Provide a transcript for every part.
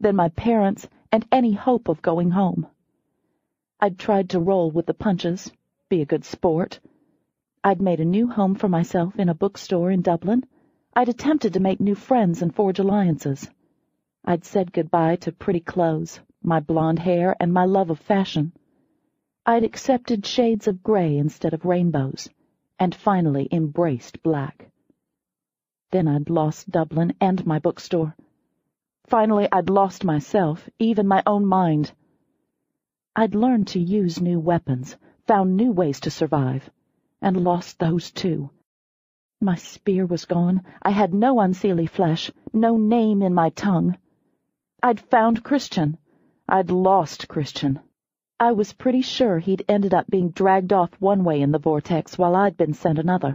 then my parents, and any hope of going home. I'd tried to roll with the punches, be a good sport. I'd made a new home for myself in a bookstore in Dublin. I'd attempted to make new friends and forge alliances. I'd said goodbye to pretty clothes, my blonde hair, and my love of fashion. I'd accepted shades of gray instead of rainbows, and finally embraced black. Then I'd lost Dublin and my bookstore. Finally, I'd lost myself, even my own mind. I'd learned to use new weapons, found new ways to survive, and lost those too. My spear was gone. I had no unseelie flesh, no name in my tongue. I'd found Christian. I'd lost Christian. I was pretty sure he'd ended up being dragged off one way in the vortex while I'd been sent another.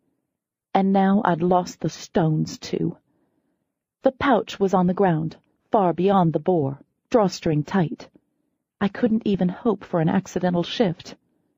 And now I'd lost the stones, too. The pouch was on the ground, far beyond the bore, drawstring tight. I couldn't even hope for an accidental shift.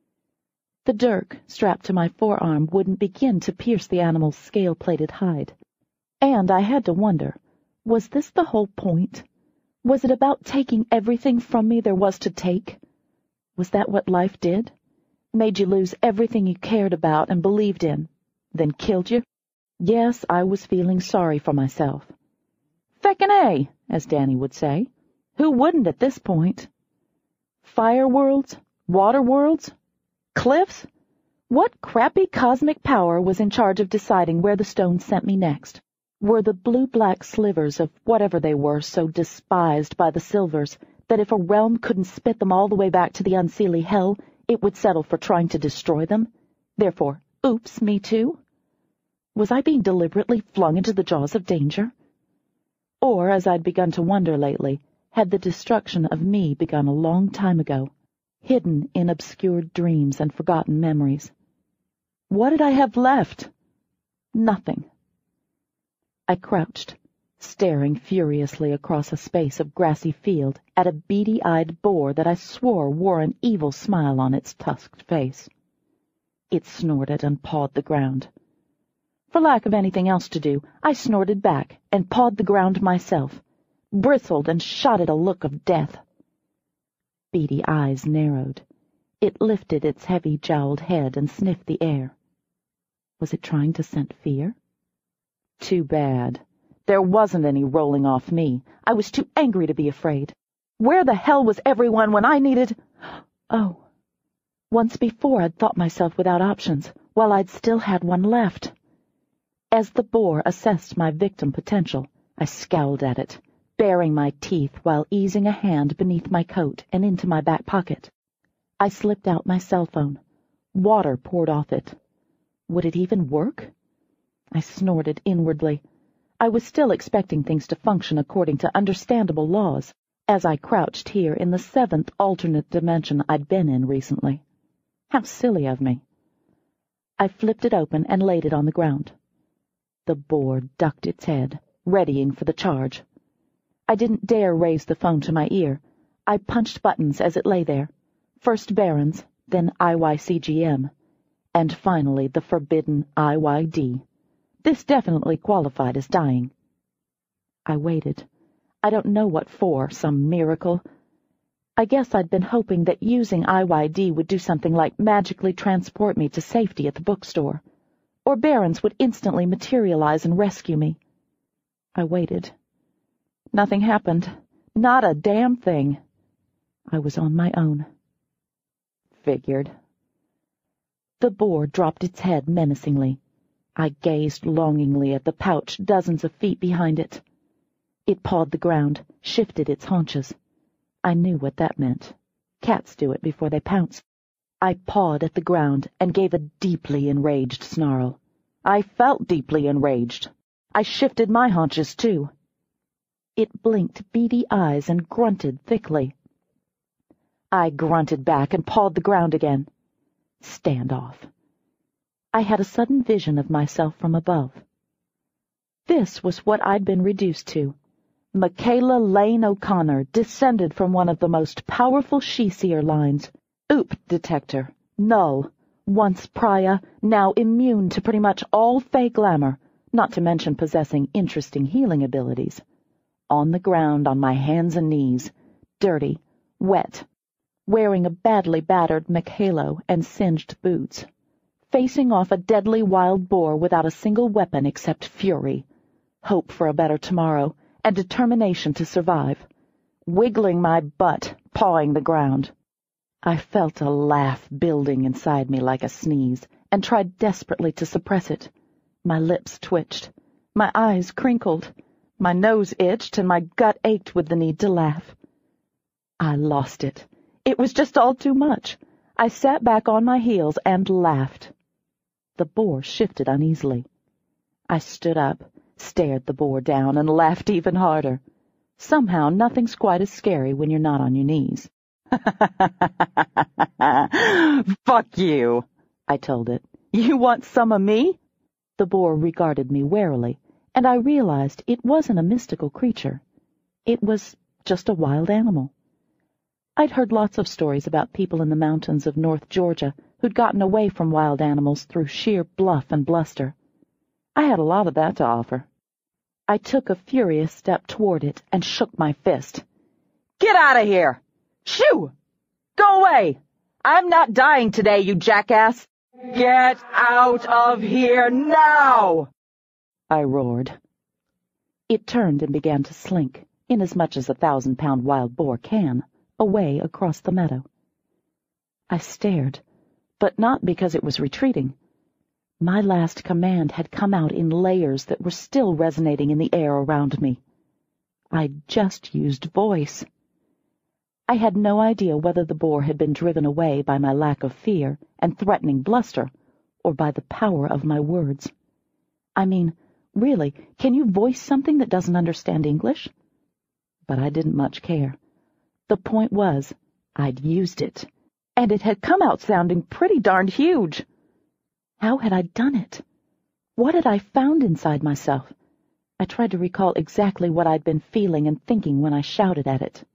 The dirk strapped to my forearm wouldn't begin to pierce the animal's scale-plated hide. And I had to wonder, was this the whole point? Was it about taking everything from me there was to take? Was that what life did? Made you lose everything you cared about and believed in, then killed you? Yes, I was feeling sorry for myself. Feckin' A, as Danny would say. Who wouldn't at this point? Fire worlds? Water worlds? Cliffs? What crappy cosmic power was in charge of deciding where the stones sent me next? Were the blue-black slivers of whatever they were so despised by the silvers that if a realm couldn't spit them all the way back to the unseelie hell, it would settle for trying to destroy them? Therefore, oops, me too? Was I being deliberately flung into the jaws of danger? Or, as I'd begun to wonder lately, had the destruction of me begun a long time ago, hidden in obscured dreams and forgotten memories? What did I have left? Nothing. I crouched, staring furiously across a space of grassy field at a beady-eyed boar that I swore wore an evil smile on its tusked face. It snorted and pawed the ground. For lack of anything else to do, I snorted back and pawed the ground myself, bristled and shot it a look of death. Beady eyes narrowed. It lifted its heavy-jowled head and sniffed the air. Was it trying to scent fear? Too bad. There wasn't any rolling off me. I was too angry to be afraid. Where the hell was everyone when I needed— Oh. Once before I'd thought myself without options, while I'd still had one left. As the boar assessed my victim potential, I scowled at it, baring my teeth while easing a hand beneath my coat and into my back pocket. I slipped out my cell phone. Water poured off it. Would it even work? I snorted inwardly. I was still expecting things to function according to understandable laws, as I crouched here in the 7th alternate dimension I'd been in recently. How silly of me. I flipped it open and laid it on the ground. The boar ducked its head, readying for the charge. I didn't dare raise the phone to my ear. I punched buttons as it lay there. First Barons, then IYCGM, and finally the forbidden IYD. This definitely qualified as dying. I waited. I don't know what for, some miracle. I guess I'd been hoping that using IYD would do something like magically transport me to safety at the bookstore, or Barons would instantly materialize and rescue me. I waited. Nothing happened. Not a damn thing. I was on my own. Figured. The boar dropped its head menacingly. I gazed longingly at the pouch dozens of feet behind it. It pawed the ground, shifted its haunches. I knew what that meant. Cats do it before they pounce. I pawed at the ground and gave a deeply enraged snarl. I felt deeply enraged. I shifted my haunches, too. It blinked beady eyes and grunted thickly. I grunted back and pawed the ground again. Standoff. I had a sudden vision of myself from above. This was what I'd been reduced to. Michaela Lane O'Connor descended from one of the most powerful she-seer lines. Oop detector. Null. Once pariah, now immune to pretty much all fey glamour, not to mention possessing interesting healing abilities. on the ground on my hands and knees, dirty, wet, wearing a badly battered McHalo and singed boots, facing off a deadly wild boar without a single weapon except fury, hope for a better tomorrow, and determination to survive, wiggling my butt, pawing the ground. I felt a laugh building inside me like a sneeze, and tried desperately to suppress it. My lips twitched, my eyes crinkled, my nose itched, and my gut ached with the need to laugh. I lost it. It was just all too much. I sat back on my heels and laughed. The boar shifted uneasily. I stood up, stared the boar down, and laughed even harder. Somehow nothing's quite as scary when you're not on your knees. "Fuck you," I told it. "You want some of me?" The boar regarded me warily, and I realized it wasn't a mystical creature. It was just a wild animal. I'd heard lots of stories about people in the mountains of North Georgia who'd gotten away from wild animals through sheer bluff and bluster. I had a lot of that to offer. I took a furious step toward it and shook my fist. "Get out of here! Shoo! Go away! I'm not dying today, you jackass! Get out of here now!" I roared. It turned and began to slink, inasmuch as a 1,000-pound wild boar can, away across the meadow. I stared, but not because it was retreating. My last command had come out in layers that were still resonating in the air around me. I'd just used voice. I had no idea whether the boar had been driven away by my lack of fear and threatening bluster, or by the power of my words. I mean, really, can you voice something that doesn't understand English? But I didn't much care. The point was, I'd used it, and it had come out sounding pretty darned huge. How had I done it? What had I found inside myself? I tried to recall exactly what I'd been feeling and thinking when I shouted at it.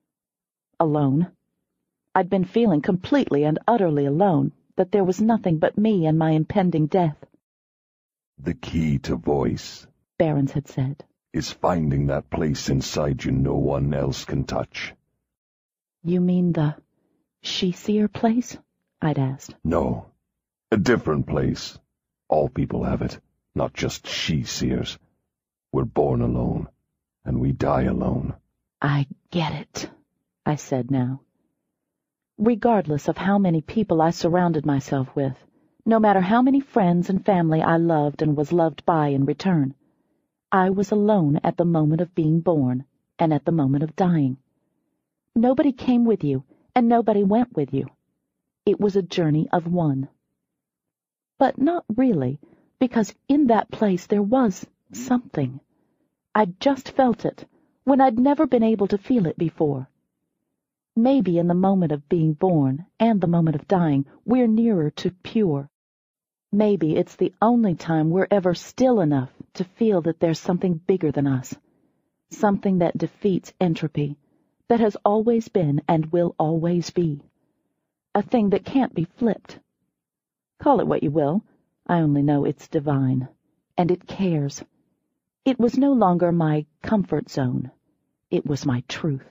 Alone. I'd been feeling completely and utterly alone, that there was nothing but me and my impending death. "The key to voice," Behrens had said, "is finding that place inside you no one else can touch." "You mean the she-seer place?" I'd asked. "No. A different place. All people have it, not just she-seers. We're born alone, and we die alone." "I get it," I said now. Regardless of how many people I surrounded myself with, no matter how many friends and family I loved and was loved by in return, I was alone at the moment of being born and at the moment of dying. Nobody came with you, and nobody went with you. It was a journey of one. But not really, because in that place there was something. I'd just felt it, when I'd never been able to feel it before. Maybe in the moment of being born and the moment of dying, we're nearer to pure. Maybe it's the only time we're ever still enough to feel that there's something bigger than us, something that defeats entropy, that has always been and will always be, a thing that can't be flipped. Call it what you will, I only know it's divine, and it cares. It was no longer my comfort zone. It was my truth.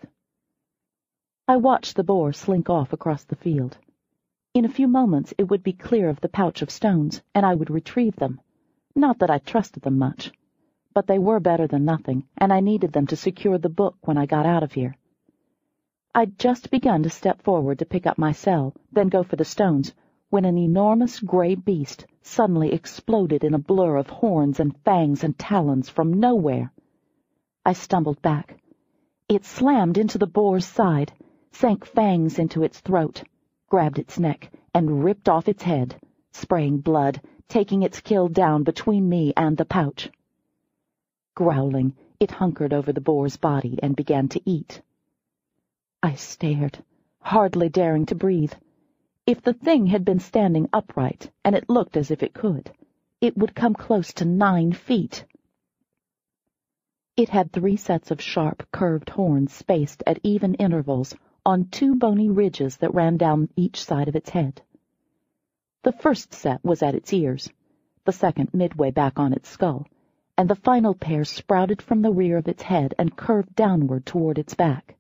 I watched the boar slink off across the field. In a few moments it would be clear of the pouch of stones, and I would retrieve them. Not that I trusted them much, but they were better than nothing, and I needed them to secure the book when I got out of here. I'd just begun to step forward to pick up my cell, then go for the stones, when an enormous gray beast suddenly exploded in a blur of horns and fangs and talons from nowhere. I stumbled back. It slammed into the boar's side, sank fangs into its throat, grabbed its neck, and ripped off its head, spraying blood, taking its kill down between me and the pouch. Growling, it hunkered over the boar's body and began to eat. I stared, hardly daring to breathe. If the thing had been standing upright, and it looked as if it could, it would come close to 9 feet. It had 3 sets of sharp, curved horns spaced at even intervals on 2 bony ridges that ran down each side of its head. The first set was at its ears, the second midway back on its skull, and the final pair sprouted from the rear of its head and curved downward toward its back.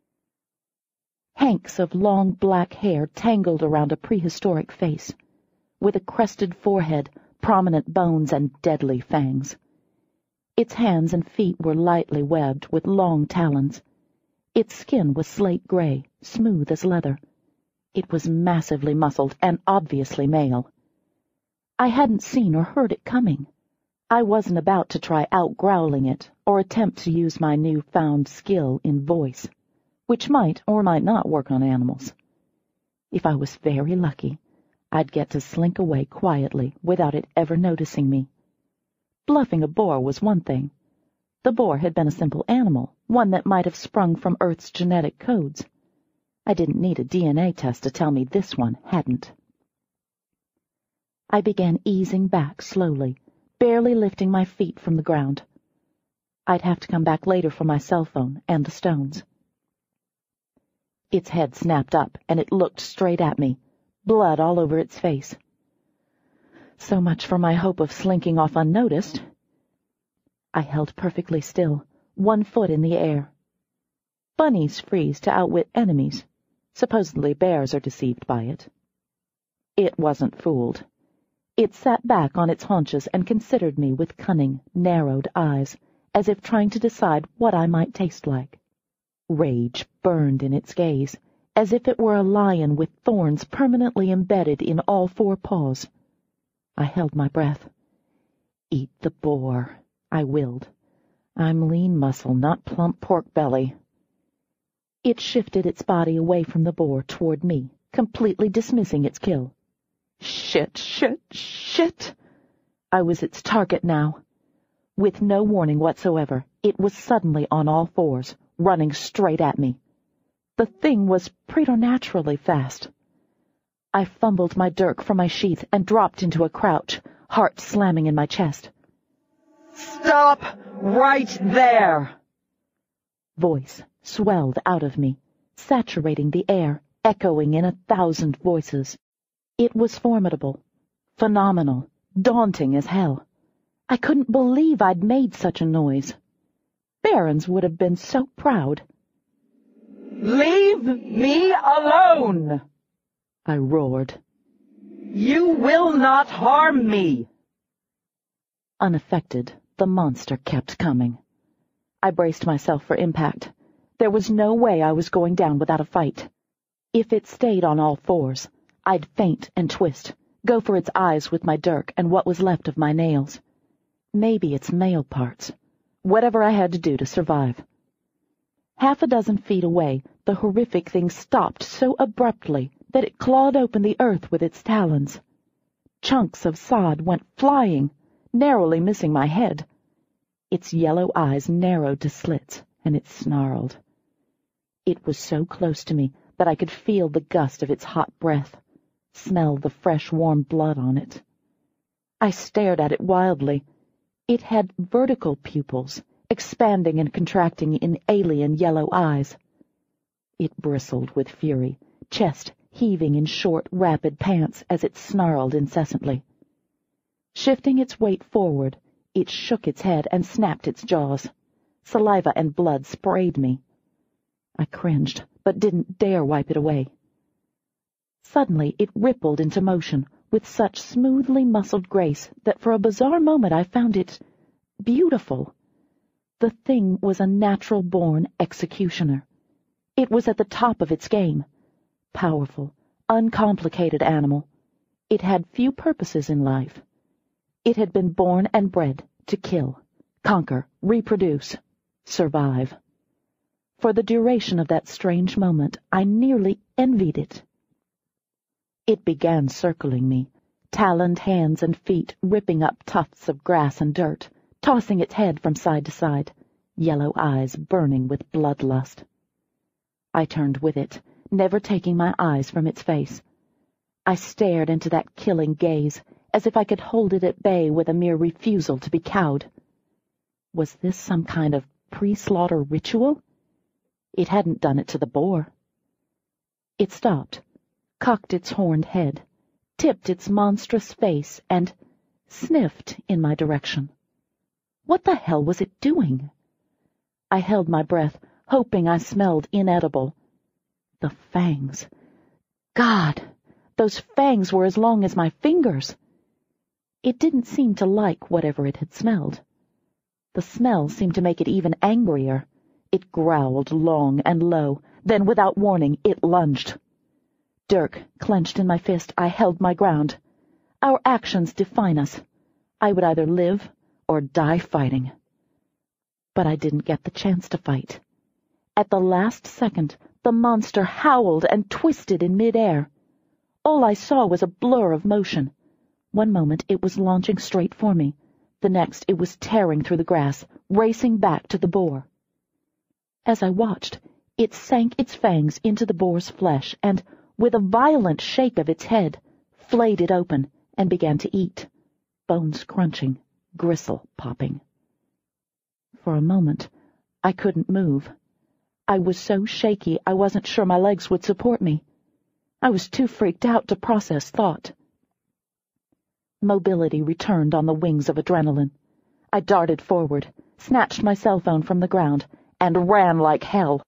Hanks of long black hair tangled around a prehistoric face, with a crested forehead, prominent bones, and deadly fangs. Its hands and feet were lightly webbed with long talons. Its skin was slate gray, smooth as leather. It was massively muscled and obviously male. I hadn't seen or heard it coming. I wasn't about to try out-growling it or attempt to use my new-found skill in voice, which might or might not work on animals. If I was very lucky, I'd get to slink away quietly without it ever noticing me. Bluffing a boar was one thing. The boar had been a simple animal, one that might have sprung from Earth's genetic codes. I didn't need a DNA test to tell me this one hadn't. I began easing back slowly, barely lifting my feet from the ground. I'd have to come back later for my cell phone and the stones. Its head snapped up, and it looked straight at me, blood all over its face. So much for my hope of slinking off unnoticed. I held perfectly still, one foot in the air. Bunnies freeze to outwit enemies. Supposedly bears are deceived by it. It wasn't fooled. It sat back on its haunches and considered me with cunning, narrowed eyes, as if trying to decide what I might taste like. Rage burned in its gaze, as if it were a lion with thorns permanently embedded in all four paws. I held my breath. "Eat the boar," I willed. "I'm lean muscle, not plump pork belly." It shifted its body away from the boar toward me, completely dismissing its kill. Shit, shit, shit! I was its target now. With no warning whatsoever, it was suddenly on all fours, running straight at me. The thing was preternaturally fast. I fumbled my dirk from my sheath and dropped into a crouch, heart slamming in my chest. "Stop right there!" Voice swelled out of me, saturating the air, echoing in 1,000 voices. It was formidable, phenomenal, daunting as hell. I couldn't believe I'd made such a noise. Barons would have been so proud. "Leave me alone!" I roared. "You will not harm me!" Unaffected, the monster kept coming. I braced myself for impact. There was no way I was going down without a fight. If it stayed on all fours, I'd faint and twist, go for its eyes with my dirk and what was left of my nails. Maybe its male parts. Whatever I had to do to survive. 6 feet away, the horrific thing stopped so abruptly that it clawed open the earth with its talons. Chunks of sod went flying, narrowly missing my head. Its yellow eyes narrowed to slits, and it snarled. It was so close to me that I could feel the gust of its hot breath, smell the fresh, warm blood on it. I stared at it wildly. It had vertical pupils, expanding and contracting in alien yellow eyes. It bristled with fury, chest heaving in short, rapid pants as it snarled incessantly. Shifting its weight forward, it shook its head and snapped its jaws. Saliva and blood sprayed me. I cringed, but didn't dare wipe it away. Suddenly it rippled into motion with such smoothly muscled grace that for a bizarre moment I found it beautiful. The thing was a natural-born executioner. It was at the top of its game. Powerful, uncomplicated animal. It had few purposes in life. It had been born and bred to kill, conquer, reproduce, survive. For the duration of that strange moment, I nearly envied it. It began circling me, taloned hands and feet ripping up tufts of grass and dirt, tossing its head from side to side, yellow eyes burning with bloodlust. I turned with it, never taking my eyes from its face. I stared into that killing gaze, as if I could hold it at bay with a mere refusal to be cowed. Was this some kind of pre-slaughter ritual? It hadn't done it to the boar. It stopped, cocked its horned head, tipped its monstrous face, and sniffed in my direction. What the hell was it doing? I held my breath, hoping I smelled inedible. The fangs. God, those fangs were as long as my fingers. It didn't seem to like whatever it had smelled. The smell seemed to make it even angrier. It growled long and low, then without warning it lunged. Dirk clenched in my fist. I held my ground. Our actions define us. I would either live or die fighting. But I didn't get the chance to fight. At the last second, the monster howled and twisted in midair. All I saw was a blur of motion. One moment it was launching straight for me. The next it was tearing through the grass, racing back to the boar. As I watched, it sank its fangs into the boar's flesh and, with a violent shake of its head, flayed it open and began to eat, bones crunching, gristle popping. For a moment, I couldn't move. I was so shaky I wasn't sure my legs would support me. I was too freaked out to process thought. Mobility returned on the wings of adrenaline. I darted forward, snatched my cell phone from the ground, and ran like hell.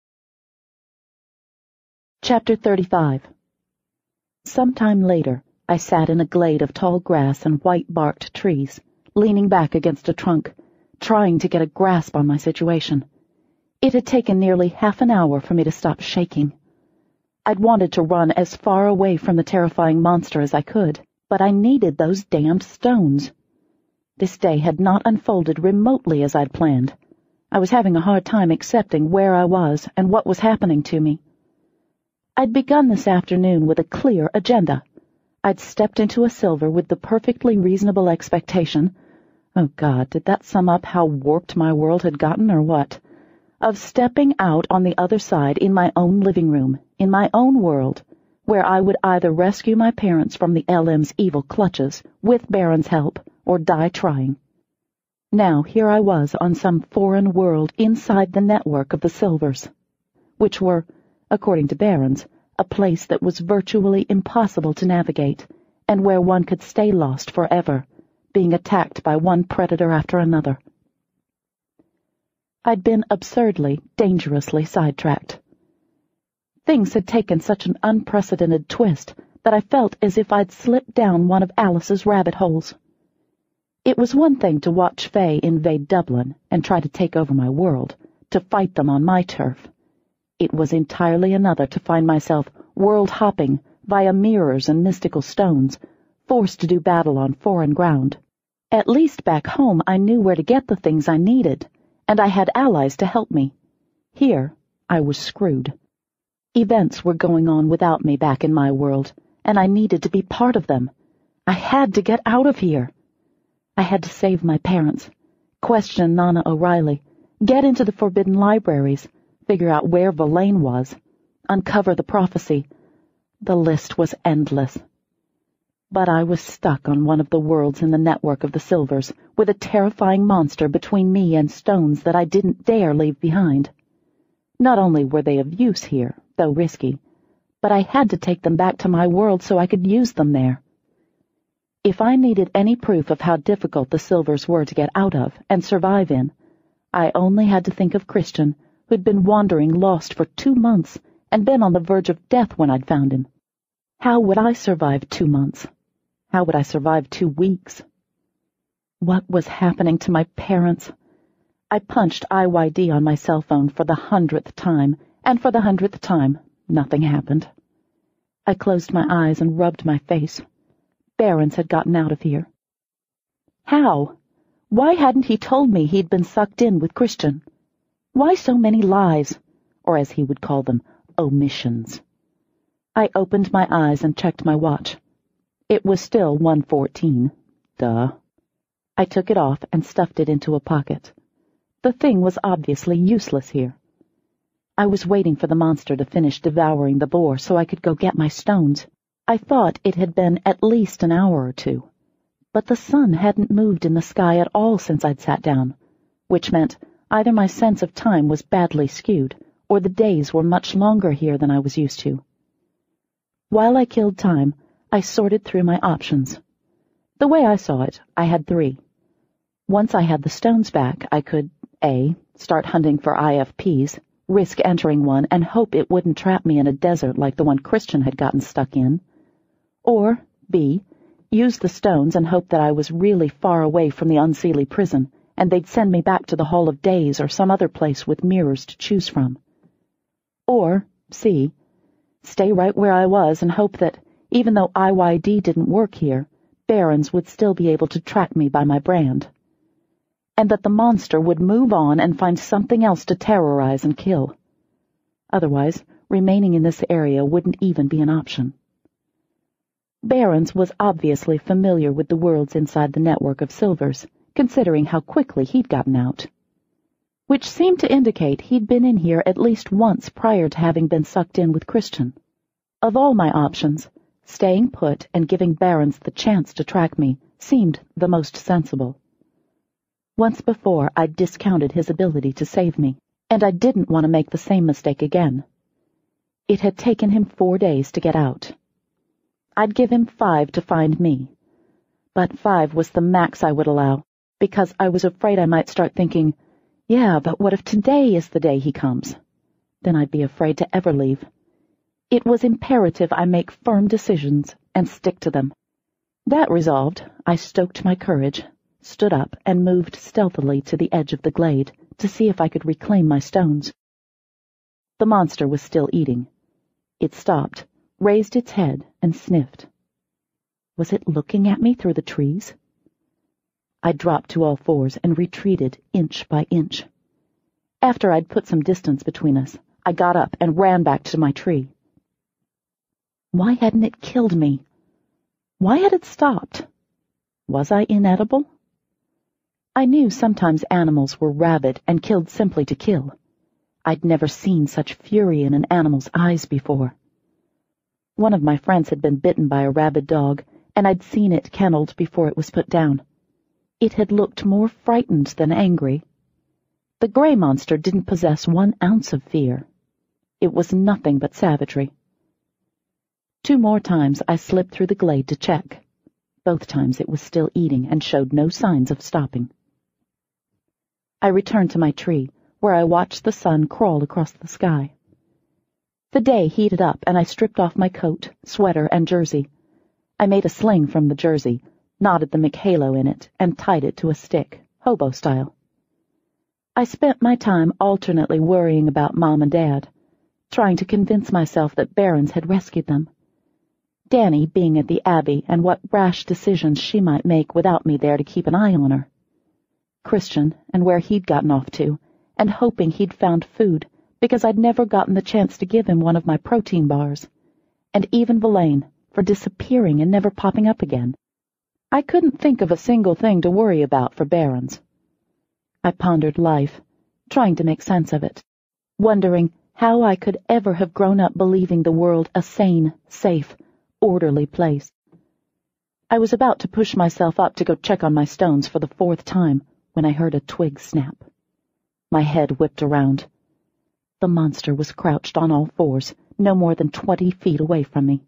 Chapter 35. Sometime later, I sat in a glade of tall grass and white-barked trees, leaning back against a trunk, trying to get a grasp on my situation. It had taken nearly half an hour for me to stop shaking. I'd wanted to run as far away from the terrifying monster as I could, but I needed those damned stones. This day had not unfolded remotely as I'd planned. I was having a hard time accepting where I was and what was happening to me. I'd begun this afternoon with a clear agenda. I'd stepped into a silver with the perfectly reasonable expectation — oh God, did that sum up how warped my world had gotten or what? — of stepping out on the other side in my own living room, in my own world, where I would either rescue my parents from the LM's evil clutches, with Baron's help, or die trying. Now here I was on some foreign world inside the network of the Silvers, which were, according to Baron's, a place that was virtually impossible to navigate, and where one could stay lost forever, being attacked by one predator after another. I'd been absurdly, dangerously sidetracked. Things had taken such an unprecedented twist that I felt as if I'd slipped down one of Alice's rabbit holes. It was one thing to watch Faye invade Dublin and try to take over my world, to fight them on my turf. It was entirely another to find myself world-hopping via mirrors and mystical stones, forced to do battle on foreign ground. At least back home I knew where to get the things I needed, and I had allies to help me. Here, I was screwed. Events were going on without me back in my world, and I needed to be part of them. I had to get out of here. I had to save my parents, question Nana O'Reilly, get into the forbidden libraries, figure out where Verlaine was, uncover the prophecy. The list was endless. But I was stuck on one of the worlds in the network of the Silvers, with a terrifying monster between me and stones that I didn't dare leave behind. Not only were they of use here, though risky, but I had to take them back to my world so I could use them there. If I needed any proof of how difficult the Silvers were to get out of and survive in, I only had to think of Christian, who'd been wandering lost for 2 months and been on the verge of death when I'd found him. How would I survive 2 months? How would I survive 2 weeks? What was happening to my parents? I punched IYD on my cell phone for the 100th time, and for the 100th time, nothing happened. I closed my eyes and rubbed my face. Barons had gotten out of here. How? Why hadn't he told me he'd been sucked in with Christian? Why so many lies, or as he would call them, omissions? I opened my eyes and checked my watch. It was still 1:14. Duh. I took it off and stuffed it into a pocket. The thing was obviously useless here. I was waiting for the monster to finish devouring the boar so I could go get my stones. I thought it had been at least an hour or 2, but the sun hadn't moved in the sky at all since I'd sat down, which meant either my sense of time was badly skewed, or the days were much longer here than I was used to. While I killed time, I sorted through my options. The way I saw it, I had 3. Once I had the stones back, I could, A, start hunting for IFPs, risk entering one, and hope it wouldn't trap me in a desert like the one Christian had gotten stuck in. Or, B, use the stones and hope that I was really far away from the Unseelie prison, and they'd send me back to the Hall of Days or some other place with mirrors to choose from. Or, C, stay right where I was and hope that, even though IYD didn't work here, Barrons would still be able to track me by my brand. And that the monster would move on and find something else to terrorize and kill. Otherwise, remaining in this area wouldn't even be an option. Barrons was obviously familiar with the worlds inside the network of Silvers, considering how quickly he'd gotten out. Which seemed to indicate he'd been in here at least once prior to having been sucked in with Christian. Of all my options, staying put and giving Barrons the chance to track me seemed the most sensible. Once before, I'd discounted his ability to save me, and I didn't want to make the same mistake again. It had taken him 4 days to get out. I'd give him 5 to find me, but 5 was the max I would allow, because I was afraid I might start thinking, yeah, but what if today is the day he comes? Then I'd be afraid to ever leave. It was imperative I make firm decisions and stick to them. That resolved, I stoked my courage, stood up, and moved stealthily to the edge of the glade to see if I could reclaim my stones. The monster was still eating. It stopped, raised its head, and sniffed. Was it looking at me through the trees? I dropped to all fours and retreated inch by inch. After I'd put some distance between us, I got up and ran back to my tree. Why hadn't it killed me? Why had it stopped? Was I inedible? I knew sometimes animals were rabid and killed simply to kill. I'd never seen such fury in an animal's eyes before. One of my friends had been bitten by a rabid dog, and I'd seen it kennelled before it was put down. It had looked more frightened than angry. The gray monster didn't possess 1 ounce of fear. It was nothing but savagery. 2 more times I slipped through the glade to check. Both times it was still eating and showed no signs of stopping. I returned to my tree, where I watched the sun crawl across the sky. The day heated up, and I stripped off my coat, sweater, and jersey. I made a sling from the jersey, knotted the McHalo in it, and tied it to a stick, hobo style. I spent my time alternately worrying about Mom and Dad, trying to convince myself that Barrons had rescued them. Danny being at the Abbey and what rash decisions she might make without me there to keep an eye on her. Christian and where he'd gotten off to, and hoping he'd found food, because I'd never gotten the chance to give him one of my protein bars. And even Verlaine, for disappearing and never popping up again. I couldn't think of a single thing to worry about for Barrons. I pondered life, trying to make sense of it, wondering how I could ever have grown up believing the world a sane, safe, orderly place. I was about to push myself up to go check on my stones for the 4th time when I heard a twig snap. My head whipped around. The monster was crouched on all fours, no more than 20 feet away from me.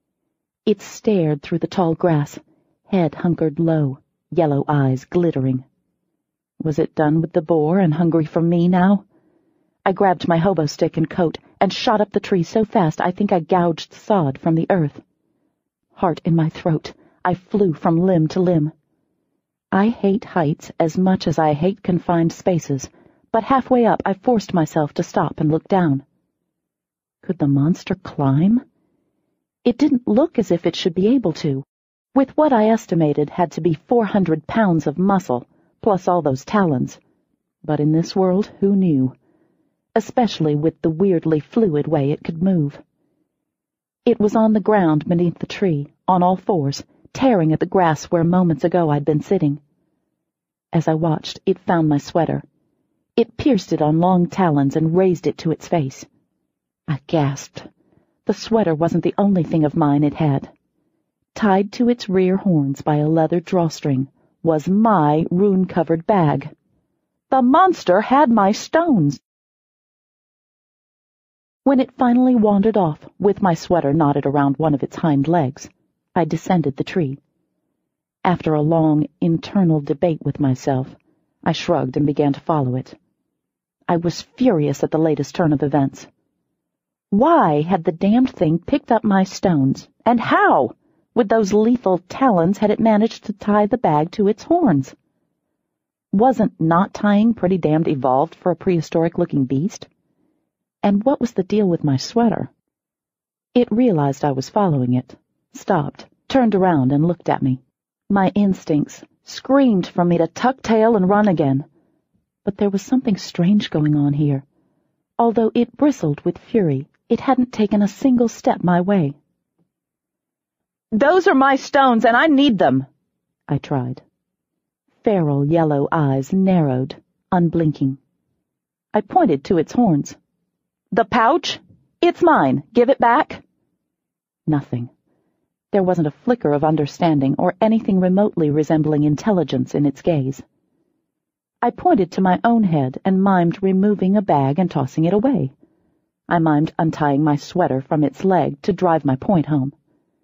It stared through the tall grass, head hunkered low, yellow eyes glittering. Was it done with the boar and hungry for me now? I grabbed my hobo stick and coat and shot up the tree so fast I think I gouged sod from the earth. Heart in my throat, I flew from limb to limb. I hate heights as much as I hate confined spaces, but halfway up I forced myself to stop and look down. Could the monster climb? It didn't look as if it should be able to, with what I estimated had to be 400 pounds of muscle, plus all those talons. But in this world, who knew? Especially with the weirdly fluid way it could move. It was on the ground beneath the tree, on all fours, tearing at the grass where moments ago I'd been sitting. As I watched, it found my sweater. It pierced it on long talons and raised it to its face. I gasped. The sweater wasn't the only thing of mine it had. Tied to its rear horns by a leather drawstring was my rune-covered bag. The monster had my stones! When it finally wandered off, with my sweater knotted around one of its hind legs, I descended the tree. After a long, internal debate with myself, I shrugged and began to follow it. I was furious at the latest turn of events. Why had the damned thing picked up my stones, and how, with those lethal talons, had it managed to tie the bag to its horns? Wasn't knot tying pretty damned evolved for a prehistoric-looking beast? And what was the deal with my sweater? It realized I was following it, stopped, turned around, and looked at me. My instincts screamed for me to tuck tail and run again. But there was something strange going on here. Although it bristled with fury, it hadn't taken a single step my way. "Those are my stones, and I need them," I tried. Feral yellow eyes narrowed, unblinking. I pointed to its horns. "The pouch? It's mine. Give it back." Nothing. There wasn't a flicker of understanding or anything remotely resembling intelligence in its gaze. I pointed to my own head and mimed removing a bag and tossing it away. I mimed untying my sweater from its leg to drive my point home.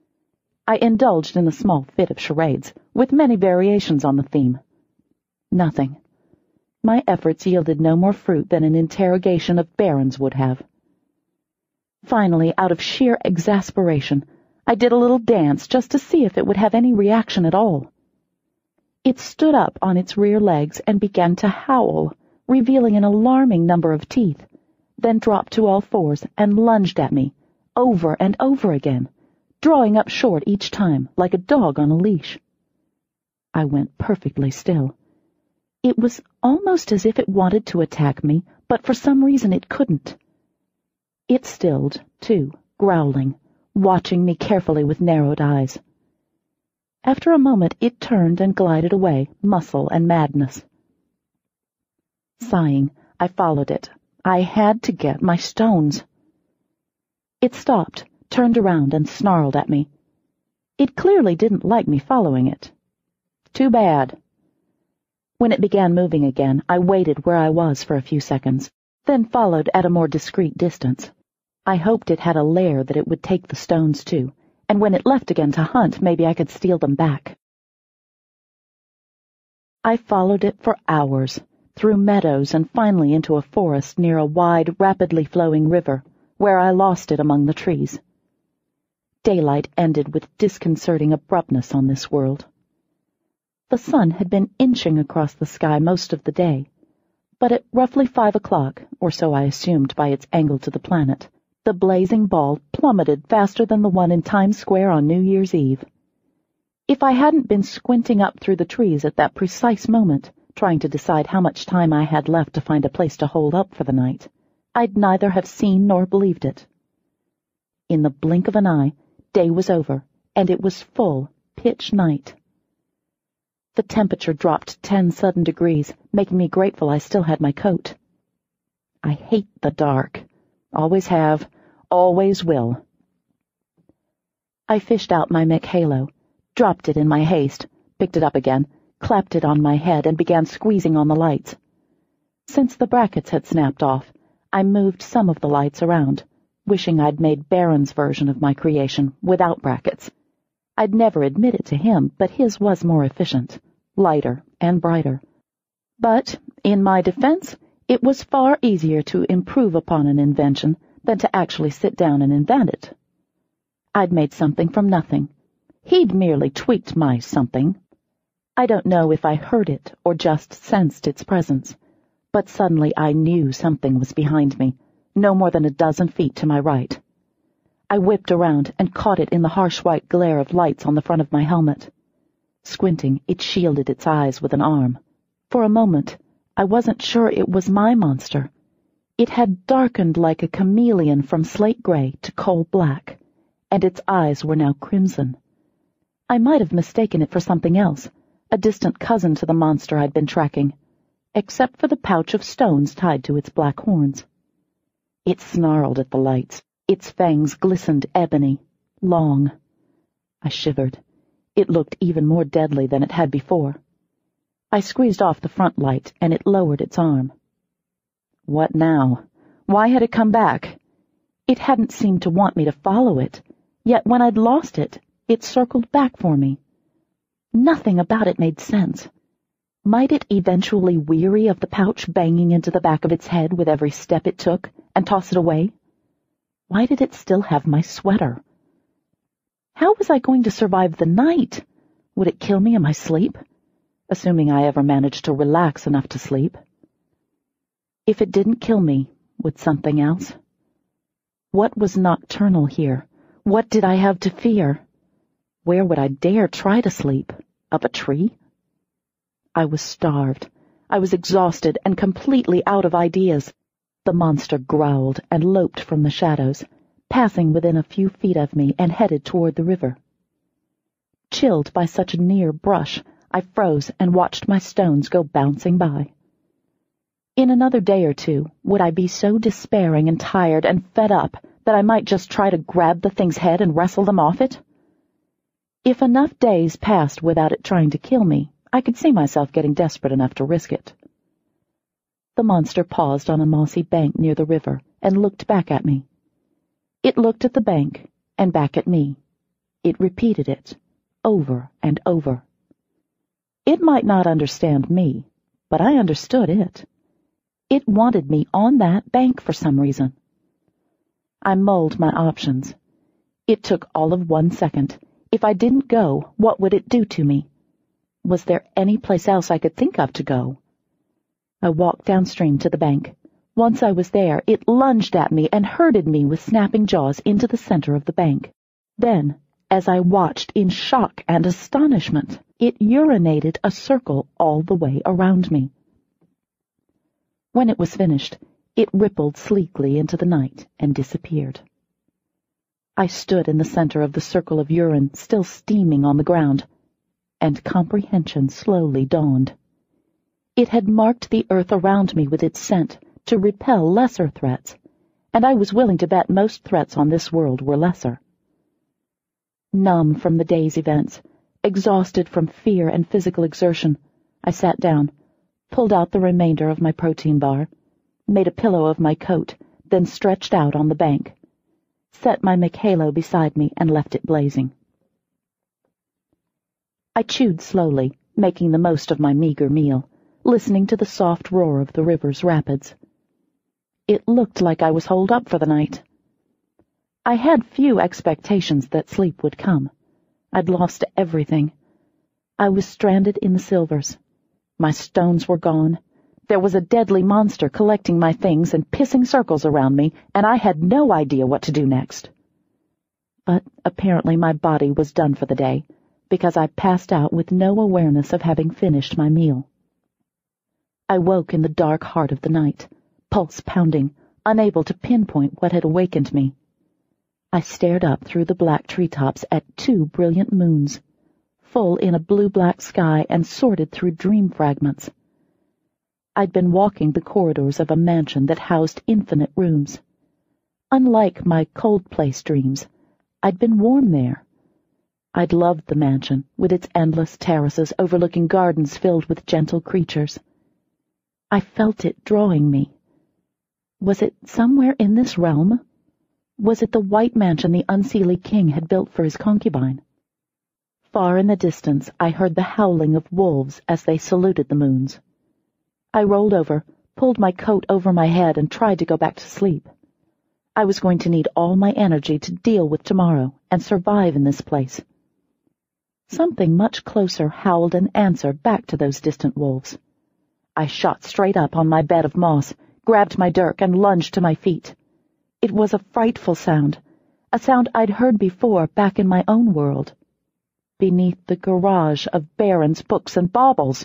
I indulged in a small fit of charades, with many variations on the theme. Nothing. My efforts yielded no more fruit than an interrogation of barons would have. Finally, out of sheer exasperation, I did a little dance just to see if it would have any reaction at all. It stood up on its rear legs and began to howl, revealing an alarming number of teeth, then dropped to all fours and lunged at me, over and over again, drawing up short each time, like a dog on a leash. I went perfectly still. It was almost as if it wanted to attack me, but for some reason it couldn't. It stilled, too, growling, watching me carefully with narrowed eyes. After a moment it turned and glided away, muscle and madness. Sighing, I followed it. I had to get my stones. It stopped, turned around, and snarled at me. It clearly didn't like me following it. Too bad. When it began moving again, I waited where I was for a few seconds, then followed at a more discreet distance. I hoped it had a lair that it would take the stones to, and when it left again to hunt, maybe I could steal them back. I followed it for hours, through meadows and finally into a forest near a wide, rapidly flowing river, where I lost it among the trees. Daylight ended with disconcerting abruptness on this world. The sun had been inching across the sky most of the day, but at roughly 5 o'clock, or so I assumed by its angle to the planet, the blazing ball plummeted faster than the one in Times Square on New Year's Eve. If I hadn't been squinting up through the trees at that precise moment, trying to decide how much time I had left to find a place to hold up for the night, I'd neither have seen nor believed it. In the blink of an eye, day was over, and it was full, pitch night. The temperature dropped 10 sudden degrees, making me grateful I still had my coat. I hate the dark. Always have, always will. I fished out my mech halo, dropped it in my haste, picked it up again, clapped it on my head, and began squeezing on the lights. Since the brackets had snapped off, I moved some of the lights around, wishing I'd made Baron's version of my creation without brackets. I'd never admit it to him, but his was more efficient, lighter, and brighter. But, in my defense, it was far easier to improve upon an invention than to actually sit down and invent it. I'd made something from nothing. He'd merely tweaked my something. I don't know if I heard it or just sensed its presence, but suddenly I knew something was behind me, no more than a dozen feet to my right. I whipped around and caught it in the harsh white glare of lights on the front of my helmet. Squinting, it shielded its eyes with an arm. For a moment, I wasn't sure it was my monster. It had darkened like a chameleon from slate gray to coal black, and its eyes were now crimson. I might have mistaken it for something else, a distant cousin to the monster I'd been tracking, except for the pouch of stones tied to its black horns. It snarled at the lights. Its fangs glistened ebony, long. I shivered. It looked even more deadly than it had before. I squeezed off the front light, and it lowered its arm. What now? Why had it come back? It hadn't seemed to want me to follow it, yet when I'd lost it, it circled back for me. Nothing about it made sense. Might it eventually weary of the pouch banging into the back of its head with every step it took and toss it away? Why did it still have my sweater? How was I going to survive the night? Would it kill me in my sleep? Assuming I ever managed to relax enough to sleep. If it didn't kill me, would something else? What was nocturnal here? What did I have to fear? Where would I dare try to sleep? Up a tree? I was starved. I was exhausted and completely out of ideas. The monster growled and loped from the shadows, passing within a few feet of me and headed toward the river. Chilled by such near brush, I froze and watched my stones go bouncing by. In another day or two, would I be so despairing and tired and fed up that I might just try to grab the thing's head and wrestle them off it? If enough days passed without it trying to kill me, I could see myself getting desperate enough to risk it. The monster paused on a mossy bank near the river and looked back at me. It looked at the bank and back at me. It repeated it, over and over. It might not understand me, but I understood it. It wanted me on that bank for some reason. I mulled my options. It took all of 1 second. If I didn't go, what would it do to me? Was there any place else I could think of to go? I walked downstream to the bank. Once I was there, it lunged at me and herded me with snapping jaws into the center of the bank. Then, as I watched in shock and astonishment, it urinated a circle all the way around me. When it was finished, it rippled sleekly into the night and disappeared. I stood in the center of the circle of urine, still steaming on the ground, and comprehension slowly dawned. It had marked the earth around me with its scent to repel lesser threats, and I was willing to bet most threats on this world were lesser. Numb from the day's events, exhausted from fear and physical exertion, I sat down, pulled out the remainder of my protein bar, made a pillow of my coat, then stretched out on the bank, set my Mikhailo beside me and left it blazing. I chewed slowly, making the most of my meager meal, listening to the soft roar of the river's rapids. It looked like I was holed up for the night. I had few expectations that sleep would come. I'd lost everything. I was stranded in the Silvers. My stones were gone. There was a deadly monster collecting my things and pissing circles around me, and I had no idea what to do next. But apparently my body was done for the day, because I passed out with no awareness of having finished my meal. I woke in the dark heart of the night, pulse pounding, unable to pinpoint what had awakened me. I stared up through the black treetops at 2 brilliant moons, full in a blue-black sky and sorted through dream fragments. I'd been walking the corridors of a mansion that housed infinite rooms. Unlike my cold place dreams, I'd been warm there. I'd loved the mansion, with its endless terraces overlooking gardens filled with gentle creatures. I felt it drawing me. Was it somewhere in this realm? Was it the white mansion the unseelie king had built for his concubine? Far in the distance I heard the howling of wolves as they saluted the moons. I rolled over, pulled my coat over my head, and tried to go back to sleep. I was going to need all my energy to deal with tomorrow and survive in this place. Something much closer howled an answer back to those distant wolves. I shot straight up on my bed of moss, grabbed my dirk, and lunged to my feet. It was a frightful sound, a sound I'd heard before back in my own world, beneath the garage of barons, books, and baubles.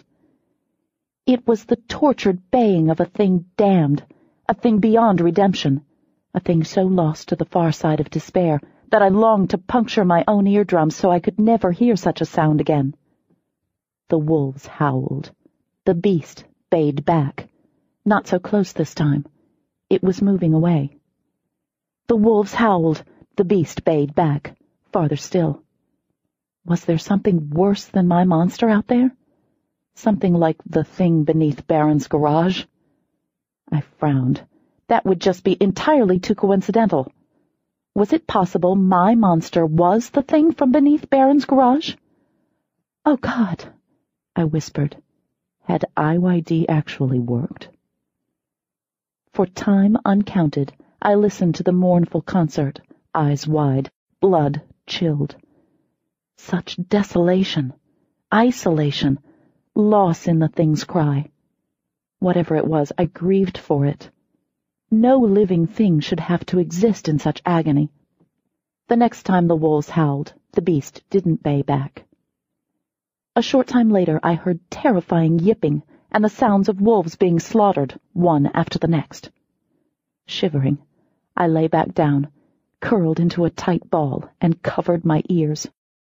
It was the tortured baying of a thing damned, a thing beyond redemption, a thing so lost to the far side of despair that I longed to puncture my own eardrums so I could never hear such a sound again. The wolves howled. The beast bayed back. Not so close this time. It was moving away. The wolves howled. The beast bayed back, farther still. Was there something worse than my monster out there? Something like the thing beneath Baron's garage? I frowned. That would just be entirely too coincidental. Was it possible my monster was the thing from beneath Baron's garage? "Oh, God," I whispered. Had IYD actually worked? For time uncounted, I listened to the mournful concert, eyes wide, blood chilled. Such desolation, isolation, loss in the thing's cry. Whatever it was, I grieved for it. No living thing should have to exist in such agony. The next time the wolves howled, the beast didn't bay back. A short time later, I heard terrifying yipping and the sounds of wolves being slaughtered, one after the next. Shivering, I lay back down, curled into a tight ball, and covered my ears.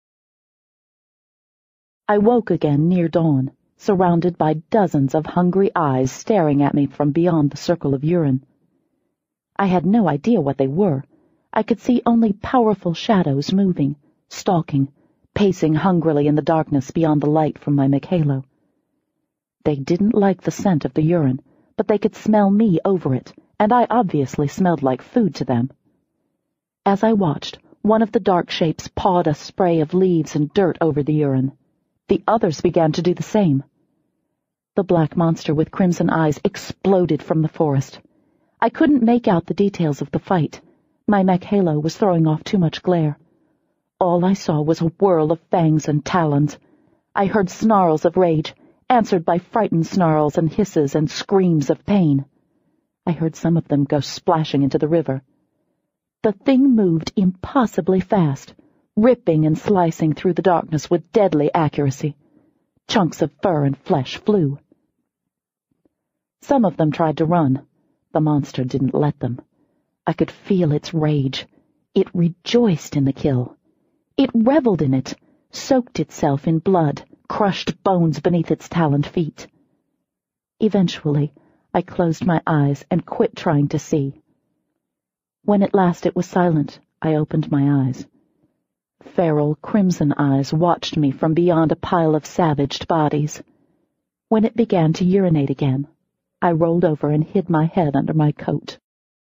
I woke again near dawn, surrounded by dozens of hungry eyes staring at me from beyond the circle of urine. I had no idea what they were. I could see only powerful shadows moving, stalking, pacing hungrily in the darkness beyond the light from my McHalo. They didn't like the scent of the urine, but they could smell me over it, and I obviously smelled like food to them. As I watched, one of the dark shapes pawed a spray of leaves and dirt over the urine. The others began to do the same. The black monster with crimson eyes exploded from the forest. I couldn't make out the details of the fight. My McHalo was throwing off too much glare. All I saw was a whirl of fangs and talons. I heard snarls of rage, answered by frightened snarls and hisses and screams of pain. I heard some of them go splashing into the river. The thing moved impossibly fast, ripping and slicing through the darkness with deadly accuracy. Chunks of fur and flesh flew. Some of them tried to run. The monster didn't let them. I could feel its rage. It rejoiced in the kill. It reveled in it, soaked itself in blood, crushed bones beneath its taloned feet. Eventually, I closed my eyes and quit trying to see. When at last it was silent, I opened my eyes. Feral, crimson eyes watched me from beyond a pile of savaged bodies. When it began to urinate again, I rolled over and hid my head under my coat.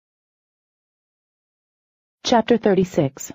Chapter 36.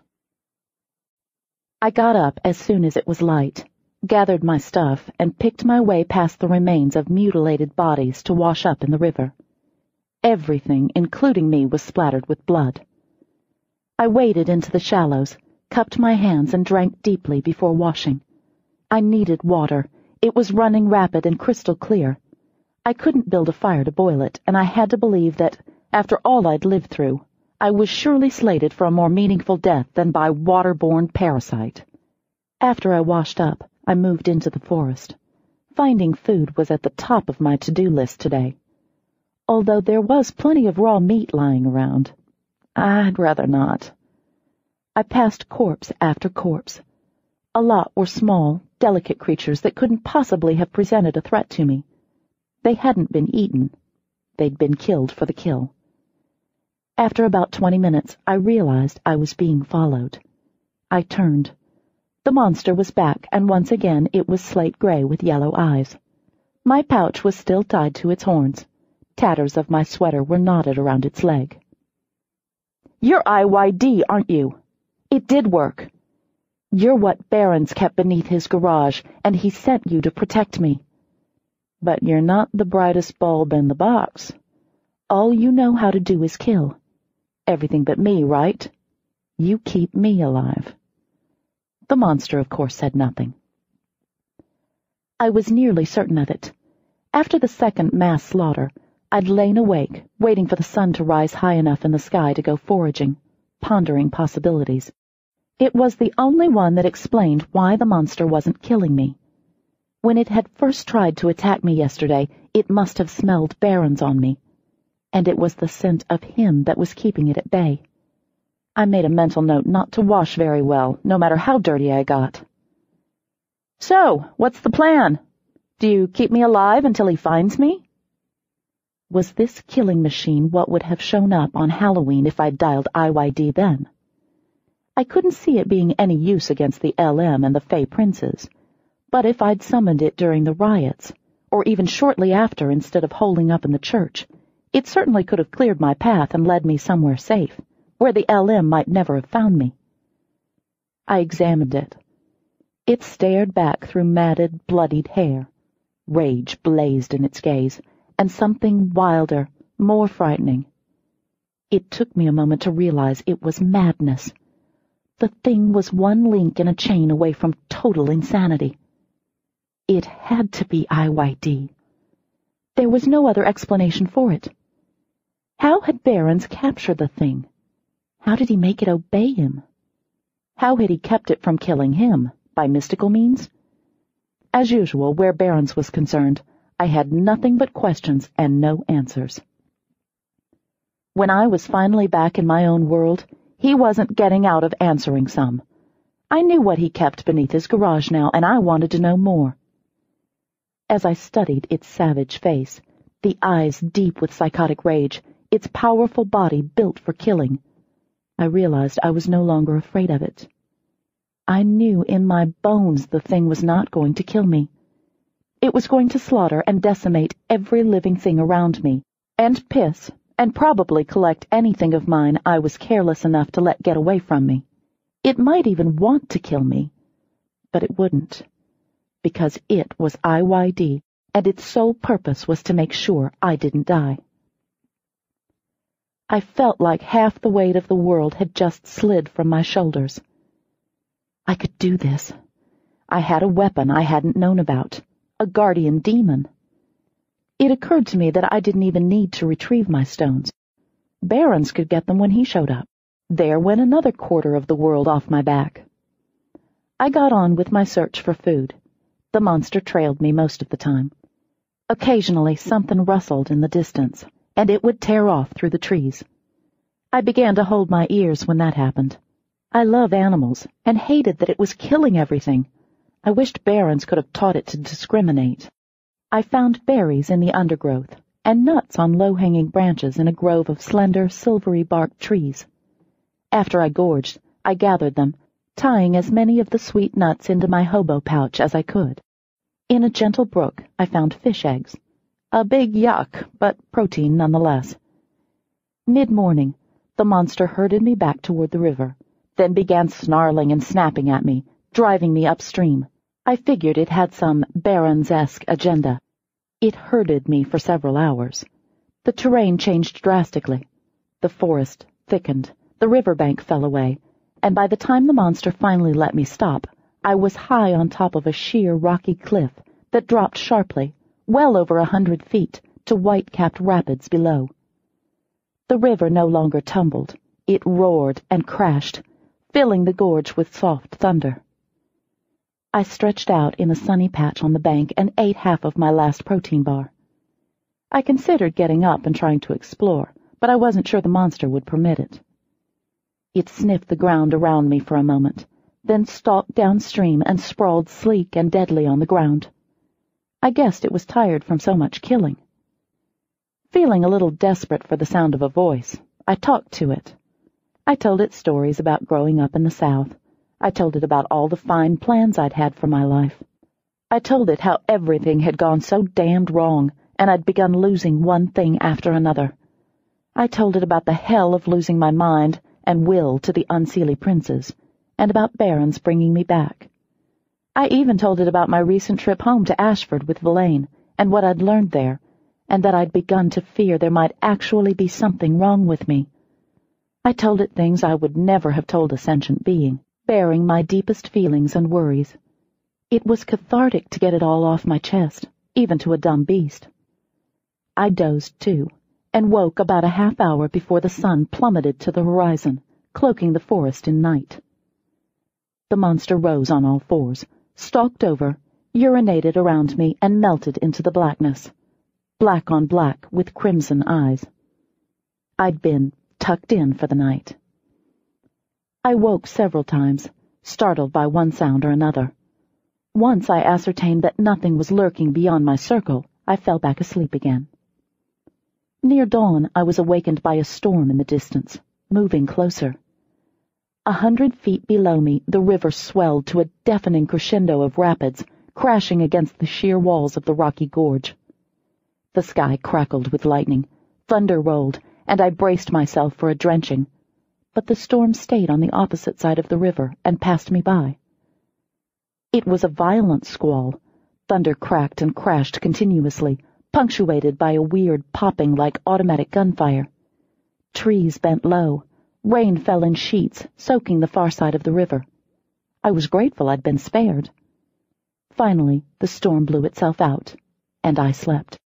I got up as soon as it was light, gathered my stuff, and picked my way past the remains of mutilated bodies to wash up in the river. Everything, including me, was splattered with blood. I waded into the shallows, cupped my hands, and drank deeply before washing. I needed water. It was running rapid and crystal clear. I couldn't build a fire to boil it, and I had to believe that, after all I'd lived through, I was surely slated for a more meaningful death than by waterborne parasite. After I washed up, I moved into the forest. Finding food was at the top of my to-do list today. Although there was plenty of raw meat lying around, I'd rather not. I passed corpse after corpse. A lot were small, delicate creatures that couldn't possibly have presented a threat to me. They hadn't been eaten. They'd been killed for the kill. After about 20 minutes, I realized I was being followed. I turned. The monster was back, and once again it was slate gray with yellow eyes. My pouch was still tied to its horns. Tatters of my sweater were knotted around its leg. "You're IYD, aren't you? It did work. You're what Barons kept beneath his garage, and he sent you to protect me. But you're not the brightest bulb in the box. All you know how to do is kill. Everything but me, right? You keep me alive." The monster, of course, said nothing. I was nearly certain of it. After the second mass slaughter, I'd lain awake, waiting for the sun to rise high enough in the sky to go foraging, pondering possibilities. It was the only one that explained why the monster wasn't killing me. When it had first tried to attack me yesterday, it must have smelled Barons on me, and it was the scent of him that was keeping it at bay. I made a mental note not to wash very well, no matter how dirty I got. "So, what's the plan? Do you keep me alive until he finds me?" Was this killing machine what would have shown up on Halloween if I'd dialed IYD then? I couldn't see it being any use against the LM and the Fey Princes, but if I'd summoned it during the riots, or even shortly after instead of holding up in the church, it certainly could have cleared my path and led me somewhere safe, where the LM might never have found me. I examined it. It stared back through matted, bloodied hair. Rage blazed in its gaze, and something wilder, more frightening. It took me a moment to realize it was madness. The thing was one link in a chain away from total insanity. It had to be IYD. There was no other explanation for it. How had Behrens captured the thing? How did he make it obey him? How had he kept it from killing him? By mystical means? As usual, where Behrens was concerned, I had nothing but questions and no answers. When I was finally back in my own world, he wasn't getting out of answering some. I knew what he kept beneath his garage now, and I wanted to know more. As I studied its savage face, the eyes deep with psychotic rage, its powerful body built for killing, I realized I was no longer afraid of it. I knew in my bones the thing was not going to kill me. It was going to slaughter and decimate every living thing around me, and piss, and probably collect anything of mine I was careless enough to let get away from me. It might even want to kill me, but it wouldn't, because it was IYD, and its sole purpose was to make sure I didn't die. I felt like half the weight of the world had just slid from my shoulders. I could do this. I had a weapon I hadn't known about, a guardian demon. It occurred to me that I didn't even need to retrieve my stones. Behrens could get them when he showed up. There went another quarter of the world off my back. I got on with my search for food. The monster trailed me most of the time. Occasionally something rustled in the distance, and it would tear off through the trees. I began to hold my ears when that happened. I love animals, and hated that it was killing everything. I wished Behrens could have taught it to discriminate. I found berries in the undergrowth, and nuts on low-hanging branches in a grove of slender, silvery-barked trees. After I gorged, I gathered them, tying as many of the sweet nuts into my hobo pouch as I could. In a gentle brook, I found fish eggs. A big yuck, but protein nonetheless. Mid-morning, the monster herded me back toward the river, then began snarling and snapping at me, driving me upstream. I figured it had some Behrens-esque agenda. It herded me for several hours. The terrain changed drastically. The forest thickened, the riverbank fell away, and by the time the monster finally let me stop, I was high on top of a sheer rocky cliff that dropped sharply, well over 100 feet, to white-capped rapids below. The river no longer tumbled. It roared and crashed, filling the gorge with soft thunder. I stretched out in a sunny patch on the bank and ate half of my last protein bar. I considered getting up and trying to explore, but I wasn't sure the monster would permit it. It sniffed the ground around me for a moment, then stalked downstream and sprawled sleek and deadly on the ground. I guessed it was tired from so much killing. Feeling a little desperate for the sound of a voice, I talked to it. I told it stories about growing up in the South. I told it about all the fine plans I'd had for my life. I told it how everything had gone so damned wrong, and I'd begun losing one thing after another. I told it about the hell of losing my mind and will to the Unseelie princes, and about Behrens bringing me back. I even told it about my recent trip home to Ashford with Verlaine, and what I'd learned there, and that I'd begun to fear there might actually be something wrong with me. I told it things I would never have told a sentient being, bearing my deepest feelings and worries. It was cathartic to get it all off my chest, even to a dumb beast. I dozed, too, and woke about a half hour before the sun plummeted to the horizon, cloaking the forest in night. The monster rose on all fours, stalked over, urinated around me, and melted into the blackness, black on black with crimson eyes. I'd been tucked in for the night. I woke several times, startled by one sound or another. Once I ascertained that nothing was lurking beyond my circle, I fell back asleep again. Near dawn, I was awakened by a storm in the distance, moving closer. 100 feet below me, the river swelled to a deafening crescendo of rapids, crashing against the sheer walls of the rocky gorge. The sky crackled with lightning, thunder rolled, and I braced myself for a drenching. But the storm stayed on the opposite side of the river and passed me by. It was a violent squall. Thunder cracked and crashed continuously, punctuated by a weird popping like automatic gunfire. Trees bent low. Rain fell in sheets, soaking the far side of the river. I was grateful I'd been spared. Finally, the storm blew itself out, and I slept.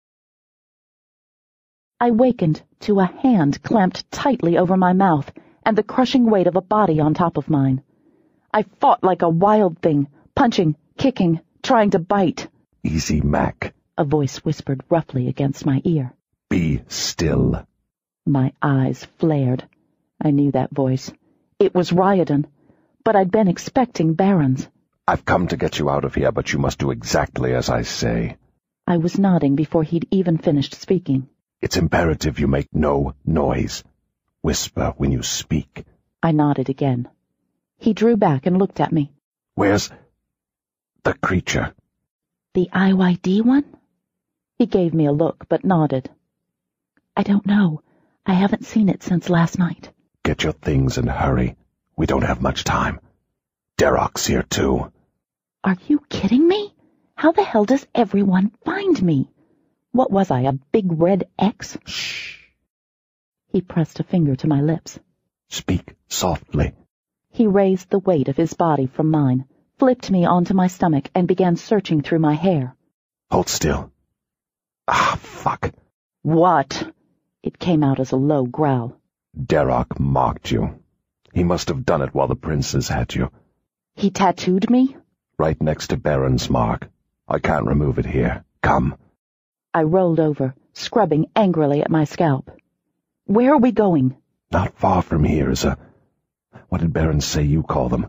I wakened to a hand clamped tightly over my mouth and the crushing weight of a body on top of mine. I fought like a wild thing, punching, kicking, trying to bite. "Easy, Mac," a voice whispered roughly against my ear. "Be still." My eyes flared. I knew that voice. It was Riordan, but I'd been expecting Barons. "I've come to get you out of here, but you must do exactly as I say." I was nodding before he'd even finished speaking. "It's imperative you make no noise. Whisper when you speak." I nodded again. He drew back and looked at me. "Where's the creature?" "The IYD one?" He gave me a look, but nodded. "I don't know. I haven't seen it since last night." "Get your things and hurry. We don't have much time. Derrock's here too." Are you kidding me? How the hell does everyone find me? What was I, a big red X? Shh. He pressed a finger to my lips. "Speak softly." He raised the weight of his body from mine, flipped me onto my stomach, and began searching through my hair. "Hold still." "Ah, fuck." "What?" It came out as a low growl. "Derrock marked you. He must have done it while the princes had you." "He tattooed me?" "Right next to Baron's mark. I can't remove it here. Come." I rolled over, scrubbing angrily at my scalp. "Where are we going?" "Not far from here is a... what did Baron say you call them?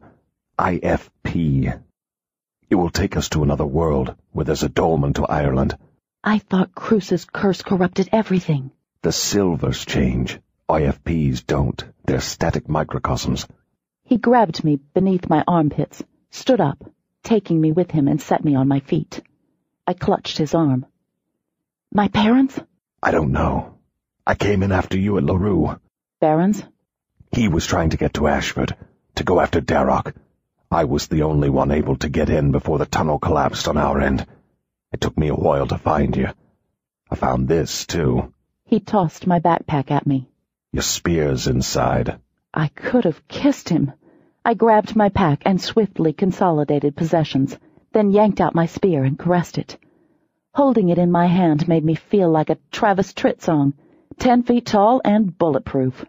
IFP. It will take us to another world, where there's a dolmen to Ireland." "I thought Cruce's curse corrupted everything." "The silvers change. IFPs don't. They're static microcosms." He grabbed me beneath my armpits, stood up, taking me with him, and set me on my feet. I clutched his arm. "My parents?" "I don't know. I came in after you at LaRue." "Barons?" "He was trying to get to Ashford, to go after Derrock. I was the only one able to get in before the tunnel collapsed on our end. It took me a while to find you. I found this, too." He tossed my backpack at me. "Your spear's inside." I could have kissed him. I grabbed my pack and swiftly consolidated possessions, then yanked out my spear and caressed it. Holding it in my hand made me feel like a Travis Tritt song, 10 feet tall and bulletproof.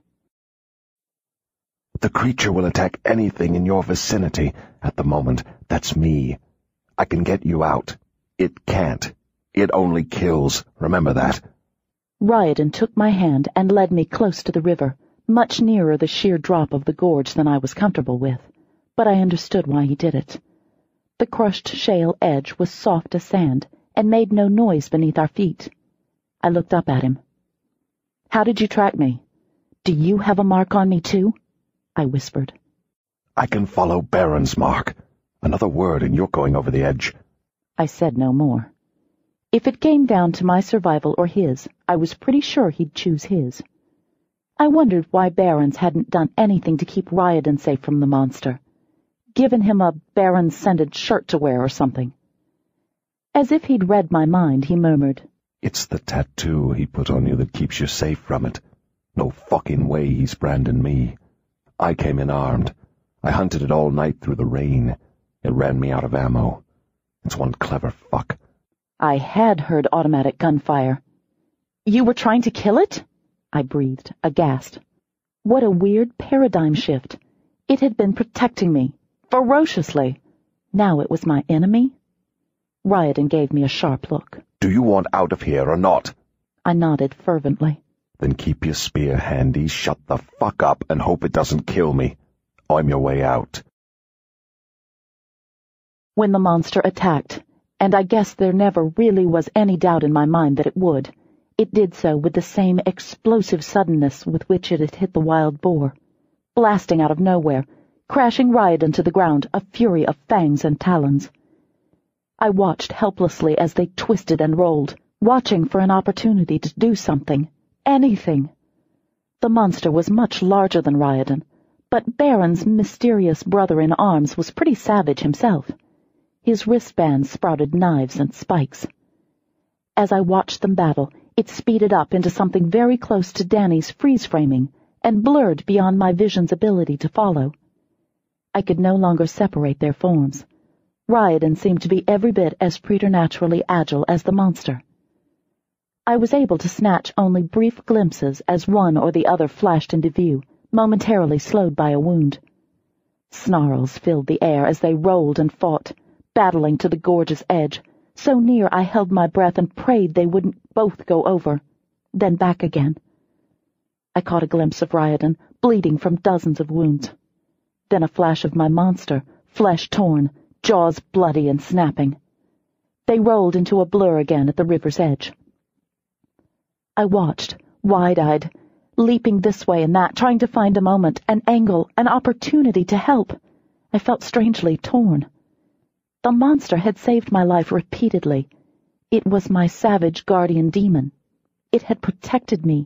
"The creature will attack anything in your vicinity. At the moment, that's me. I can get you out. It can't. It only kills. Remember that." Riordan took my hand and led me close to the river, much nearer the sheer drop of the gorge than I was comfortable with, but I understood why he did it. The crushed shale edge was soft as sand and made no noise beneath our feet. I looked up at him. "How did you track me? Do you have a mark on me, too?" I whispered. "I can follow Baron's mark. Another word and you're going over the edge." I said no more. If it came down to my survival or his, I was pretty sure he'd choose his. I wondered why Barons hadn't done anything to keep Riordan safe from the monster. Given him a Baron-scented shirt to wear or something. As if he'd read my mind, he murmured, "It's the tattoo he put on you that keeps you safe from it. No fucking way he's branding me. I came in armed. I hunted it all night through the rain. It ran me out of ammo. It's one clever fuck." I had heard automatic gunfire. "You were trying to kill it?" I breathed, aghast. What a weird paradigm shift. It had been protecting me, ferociously. Now it was my enemy? Riordan gave me a sharp look. "Do you want out of here or not?" I nodded fervently. "Then keep your spear handy, shut the fuck up, and hope it doesn't kill me. I'm your way out." When the monster attacked, and I guess there never really was any doubt in my mind that it would, it did so with the same explosive suddenness with which it had hit the wild boar, blasting out of nowhere, crashing Riordan to the ground, a fury of fangs and talons. I watched helplessly as they twisted and rolled, watching for an opportunity to do something, anything. The monster was much larger than Riordan, but Baron's mysterious brother-in-arms was pretty savage himself. His wristbands sprouted knives and spikes. As I watched them battle, it speeded up into something very close to Danny's freeze-framing and blurred beyond my vision's ability to follow. I could no longer separate their forms. Ryodan seemed to be every bit as preternaturally agile as the monster. I was able to snatch only brief glimpses as one or the other flashed into view, momentarily slowed by a wound. Snarls filled the air as they rolled and fought, battling to the gorge's edge, so near I held my breath and prayed they wouldn't both go over, then back again. I caught a glimpse of Ryodan, bleeding from dozens of wounds. Then a flash of my monster, flesh torn, jaws bloody and snapping. They rolled into a blur again at the river's edge. I watched, wide-eyed, leaping this way and that, trying to find a moment, an angle, an opportunity to help. I felt strangely torn. The monster had saved my life repeatedly. It was my savage guardian demon. It had protected me.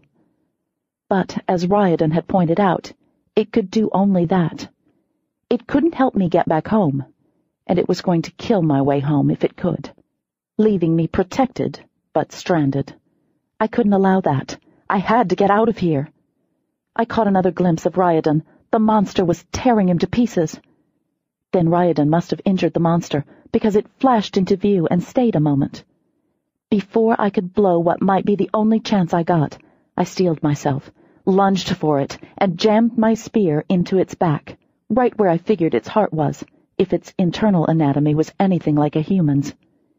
But, as Ryodan had pointed out, it could do only that. It couldn't help me get back home, and it was going to kill my way home if it could, leaving me protected, but stranded. I couldn't allow that. I had to get out of here. I caught another glimpse of Ryodan. The monster was tearing him to pieces. Then Ryodan must have injured the monster, because it flashed into view and stayed a moment. Before I could blow what might be the only chance I got, I steeled myself, lunged for it, and jammed my spear into its back, right where I figured its heart was, if its internal anatomy was anything like a human's.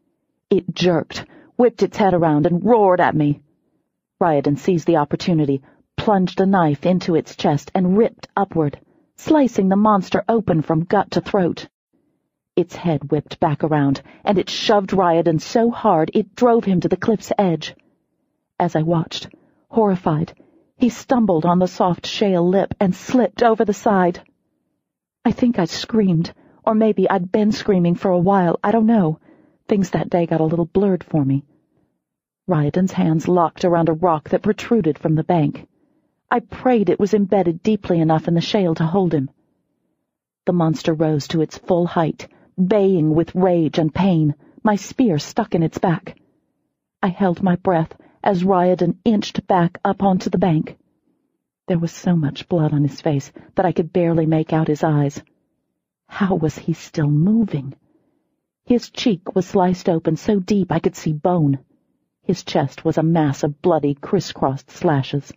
It jerked, whipped its head around, and roared at me. Ryodan seized the opportunity, plunged a knife into its chest, and ripped upward, slicing the monster open from gut to throat. Its head whipped back around, and it shoved Ryodan so hard it drove him to the cliff's edge. As I watched, horrified, he stumbled on the soft shale lip and slipped over the side. I think I screamed, or maybe I'd been screaming for a while, I don't know. Things that day got a little blurred for me. Ryodan's hands locked around a rock that protruded from the bank. I prayed it was embedded deeply enough in the shale to hold him. The monster rose to its full height, baying with rage and pain, my spear stuck in its back. I held my breath as Ryodan inched back up onto the bank. There was so much blood on his face that I could barely make out his eyes. How was he still moving? His cheek was sliced open so deep I could see bone. His chest was a mass of bloody, criss-crossed slashes.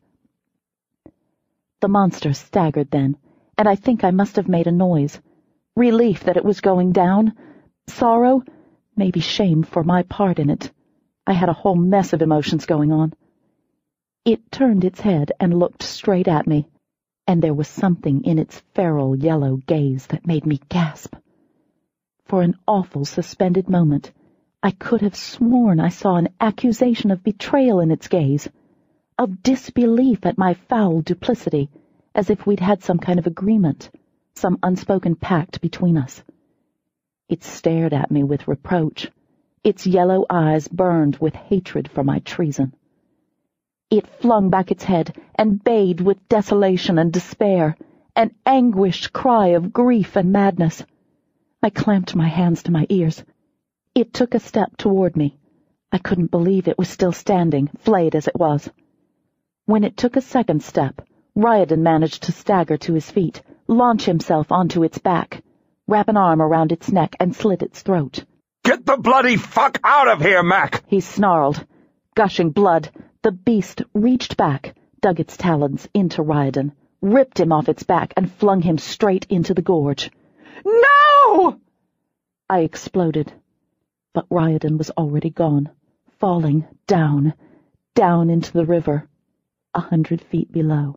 The monster staggered then, and I think I must have made a noise. Relief that it was going down. Sorrow, maybe shame for my part in it. I had a whole mess of emotions going on. It turned its head and looked straight at me, and there was something in its feral yellow gaze that made me gasp. For an awful suspended moment, I could have sworn I saw an accusation of betrayal in its gaze, of disbelief at my foul duplicity, as if we'd had some kind of agreement, some unspoken pact between us. It stared at me with reproach. Its yellow eyes burned with hatred for my treason. It flung back its head and bayed with desolation and despair, an anguished cry of grief and madness. I clamped my hands to my ears. It took a step toward me. I couldn't believe it was still standing, flayed as it was. When it took a second step, Ryodan managed to stagger to his feet, launch himself onto its back, wrap an arm around its neck, and slit its throat. "Get the bloody fuck out of here, Mac!" He snarled. Gushing blood, the beast reached back, dug its talons into Ryodan, ripped him off its back, and flung him straight into the gorge. "No!" I exploded. But Ryodan was already gone, falling down, down into the river, 100 feet below.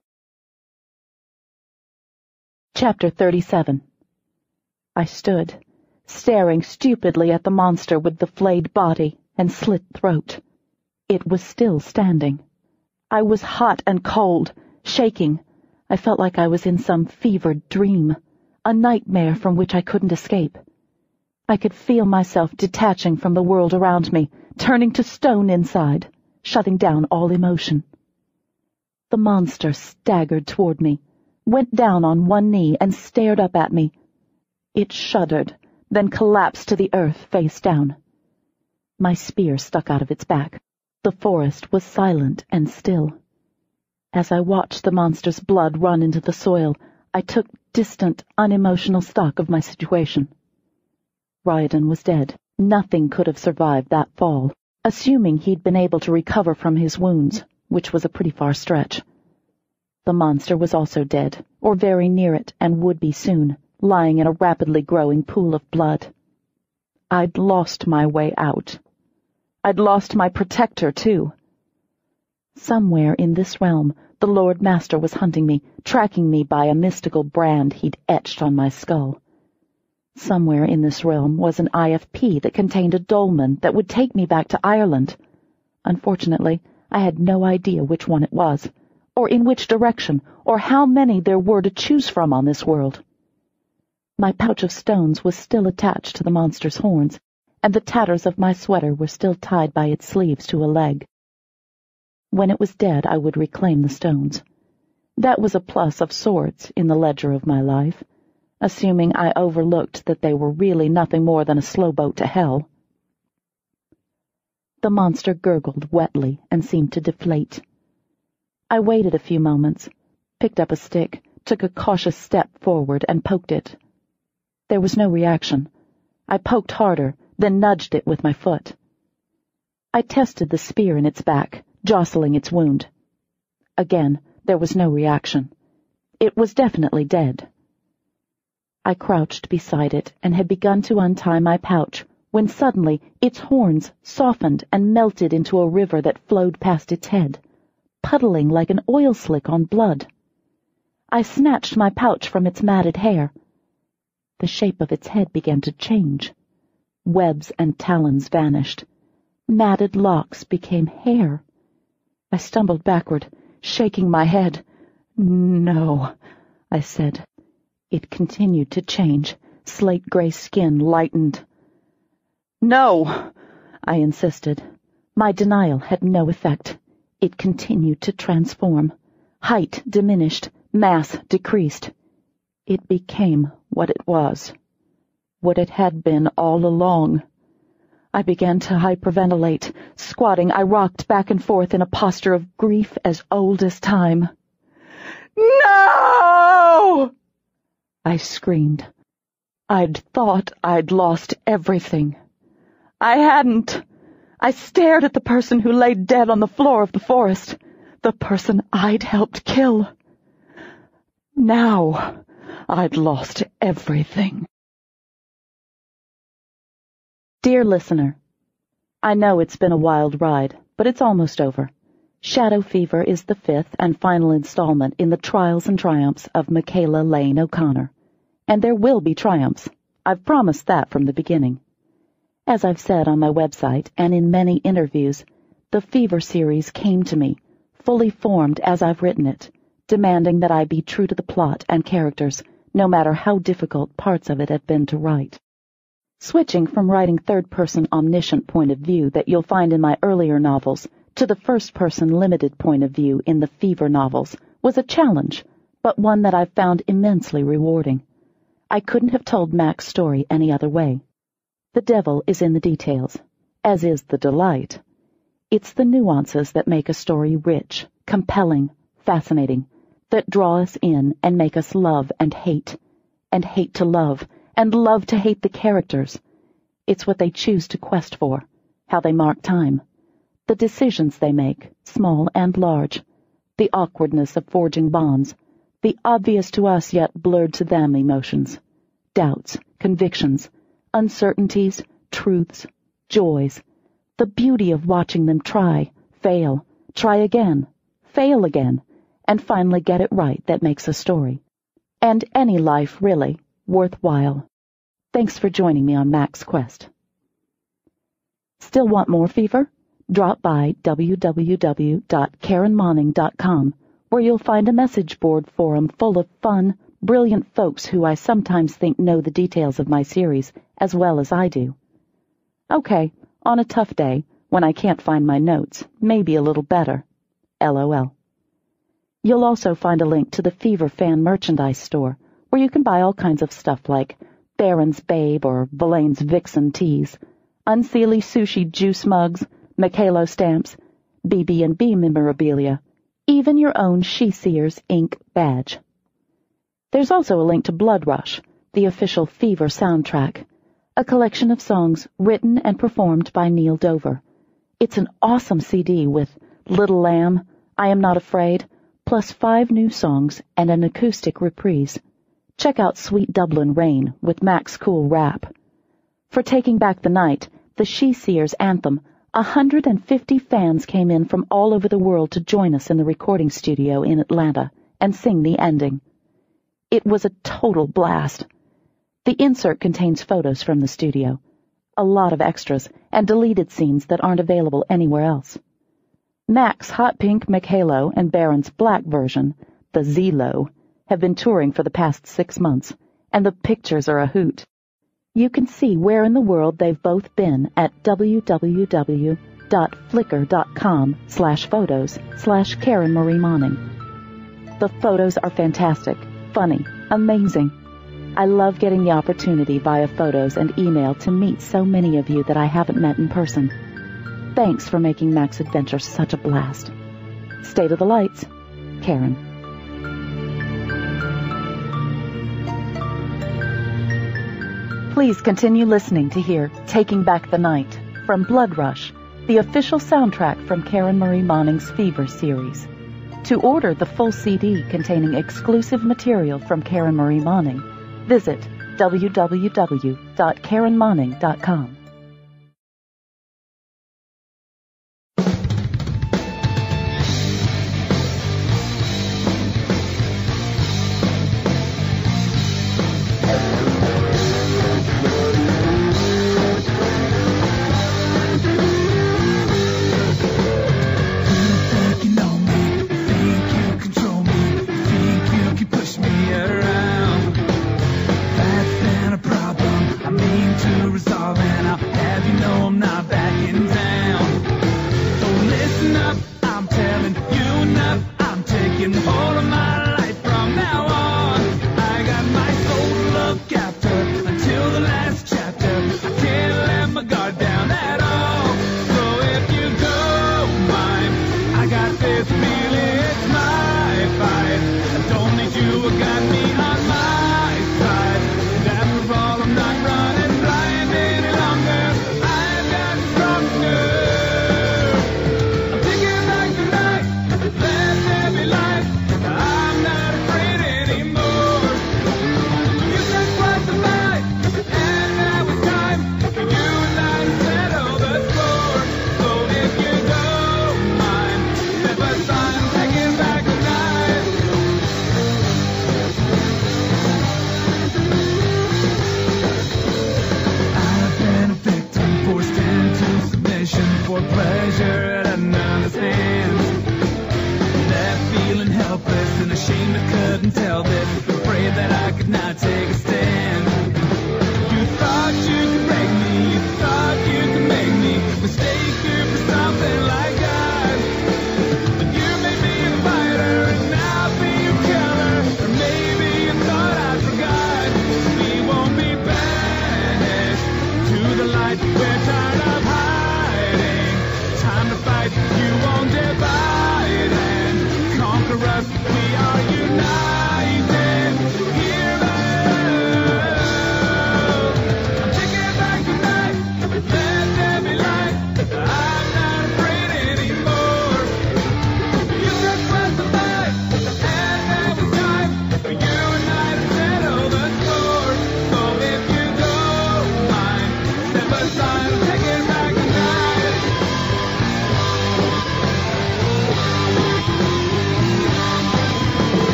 Chapter 37. I stood, staring stupidly at the monster with the flayed body and slit throat. It was still standing. I was hot and cold, shaking. I felt like I was in some fevered dream, a nightmare from which I couldn't escape. I could feel myself detaching from the world around me, turning to stone inside, shutting down all emotion. The monster staggered toward me, went down on one knee and stared up at me. It shuddered, then collapsed to the earth face down. My spear stuck out of its back. The forest was silent and still. As I watched the monster's blood run into the soil, I took distant, unemotional stock of my situation. Ryodan was dead. Nothing could have survived that fall, assuming he'd been able to recover from his wounds, which was a pretty far stretch. The monster was also dead, or very near it, and would be soon, lying in a rapidly growing pool of blood. I'd lost my way out. I'd lost my protector, too. Somewhere in this realm, the Lord Master was hunting me, tracking me by a mystical brand he'd etched on my skull. Somewhere in this realm was an IFP that contained a dolmen that would take me back to Ireland. Unfortunately, I had no idea which one it was, or in which direction, or how many there were to choose from on this world. My pouch of stones was still attached to the monster's horns, and the tatters of my sweater were still tied by its sleeves to a leg. When it was dead, I would reclaim the stones. That was a plus of sorts in the ledger of my life, assuming I overlooked that they were really nothing more than a slow boat to hell. The monster gurgled wetly and seemed to deflate. I waited a few moments, picked up a stick, took a cautious step forward, and poked it. There was no reaction. I poked harder, then nudged it with my foot. I tested the spear in its back, jostling its wound. Again, there was no reaction. It was definitely dead. I crouched beside it and had begun to untie my pouch when suddenly its horns softened and melted into a river that flowed past its head, puddling like an oil slick on blood. I snatched my pouch from its matted hair. The shape of its head began to change. Webs and talons vanished. Matted locks became hair. I stumbled backward, shaking my head. "No," I said. It continued to change. Slate-gray skin lightened. "No," I insisted. My denial had no effect. It continued to transform. Height diminished, mass decreased. It became what it was, what it had been all along. I began to hyperventilate. Squatting, I rocked back and forth in a posture of grief as old as time. "No!" I screamed. I'd thought I'd lost everything. I hadn't. I stared at the person who lay dead on the floor of the forest, the person I'd helped kill. Now I'd lost everything. Dear listener, I know it's been a wild ride, but it's almost over. Shadow Fever is the 5th and final installment in the Trials and Triumphs of Michaela Lane O'Connor. And there will be triumphs. I've promised that from the beginning. As I've said on my website and in many interviews, the Fever series came to me, fully formed as I've written it, demanding that I be true to the plot and characters, no matter how difficult parts of it have been to write. Switching from writing third-person omniscient point of view that you'll find in my earlier novels to the first-person limited point of view in the Fever novels was a challenge, but one that I've found immensely rewarding. I couldn't have told Mac's story any other way. The devil is in the details, as is the delight. It's the nuances that make a story rich, compelling, fascinating, that draw us in and make us love and hate to love, and love to hate the characters. It's what they choose to quest for, how they mark time, the decisions they make, small and large, the awkwardness of forging bonds, the obvious to us yet blurred to them emotions, doubts, convictions, uncertainties, truths, joys, the beauty of watching them try, fail, try again, fail again, and finally get it right that makes a story. And any life, really, worthwhile. Thanks for joining me on Mac's quest. Still want more Fever? Drop by www.karenmonning.com, where you'll find a message board forum full of fun, brilliant folks who I sometimes think know the details of my series as well as I do. Okay, on a tough day, when I can't find my notes, maybe a little better. LOL. You'll also find a link to the Fever fan merchandise store, where you can buy all kinds of stuff like Barron's Babe or Verlaine's Vixen teas, Unseelie sushi juice mugs, Mikhailo stamps, BB&B memorabilia, even your own She-Seers ink badge. There's also a link to Blood Rush, the official Fever soundtrack, a collection of songs written and performed by Neil Dover. It's an awesome CD with Little Lamb, I Am Not Afraid, plus 5 new songs and an acoustic reprise. Check out Sweet Dublin Rain with Max Cool Rap. For Taking Back the Night, the She-Seers anthem, 150 fans came in from all over the world to join us in the recording studio in Atlanta and sing the ending. It was a total blast. The insert contains photos from the studio, a lot of extras, and deleted scenes that aren't available anywhere else. Mac's Hot Pink Mikhailo and Barron's black version, the Zelo, have been touring for the past 6 months, and the pictures are a hoot. You can see where in the world they've both been at www.flickr.com/photos/Karen Marie Moning. The photos are fantastic, funny, amazing. I love getting the opportunity via photos and email to meet so many of you that I haven't met in person. Thanks for making Mac's adventure such a blast. State of the Lights, Karen. Please continue listening to hear Taking Back the Night from Blood Rush, the official soundtrack from Karen Marie Moning's Fever series. To order the full CD containing exclusive material from Karen Marie Moning, visit www.karenmoning.com.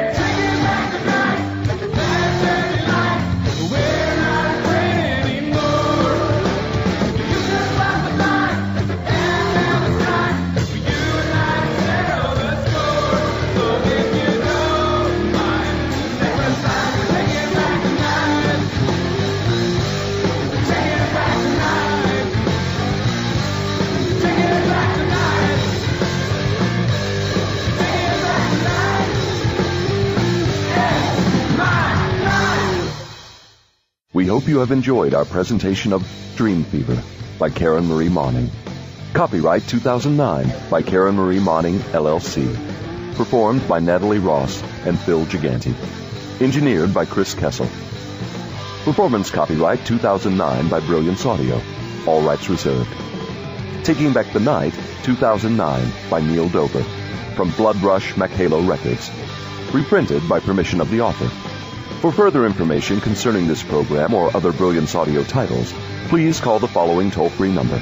We're not afraid anymore. We hope you have enjoyed our presentation of Dream Fever by Karen Marie Moning. Copyright 2009 by Karen Marie Moning, LLC. Performed by Natalie Ross and Phil Gigante. Engineered by Chris Kessel. Performance copyright 2009 by Brilliance Audio. All rights reserved. Taking Back the Night, 2009 by Neil Dober. From Bloodrush Macalo Records. Reprinted by permission of the author. For further information concerning this program or other Brilliance Audio titles, please call the following toll-free number,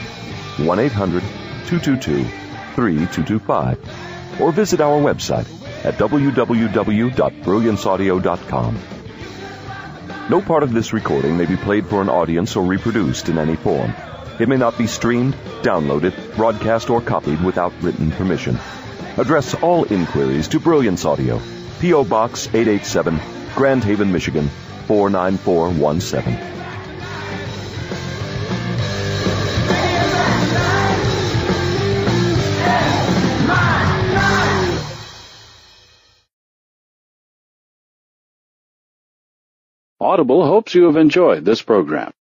1-800-222-3225, or visit our website at www.brillianceaudio.com. No part of this recording may be played for an audience or reproduced in any form. It may not be streamed, downloaded, broadcast, or copied without written permission. Address all inquiries to Brilliance Audio, P.O. Box 887, Grand Haven, Michigan, 49417. Audible hopes you have enjoyed this program.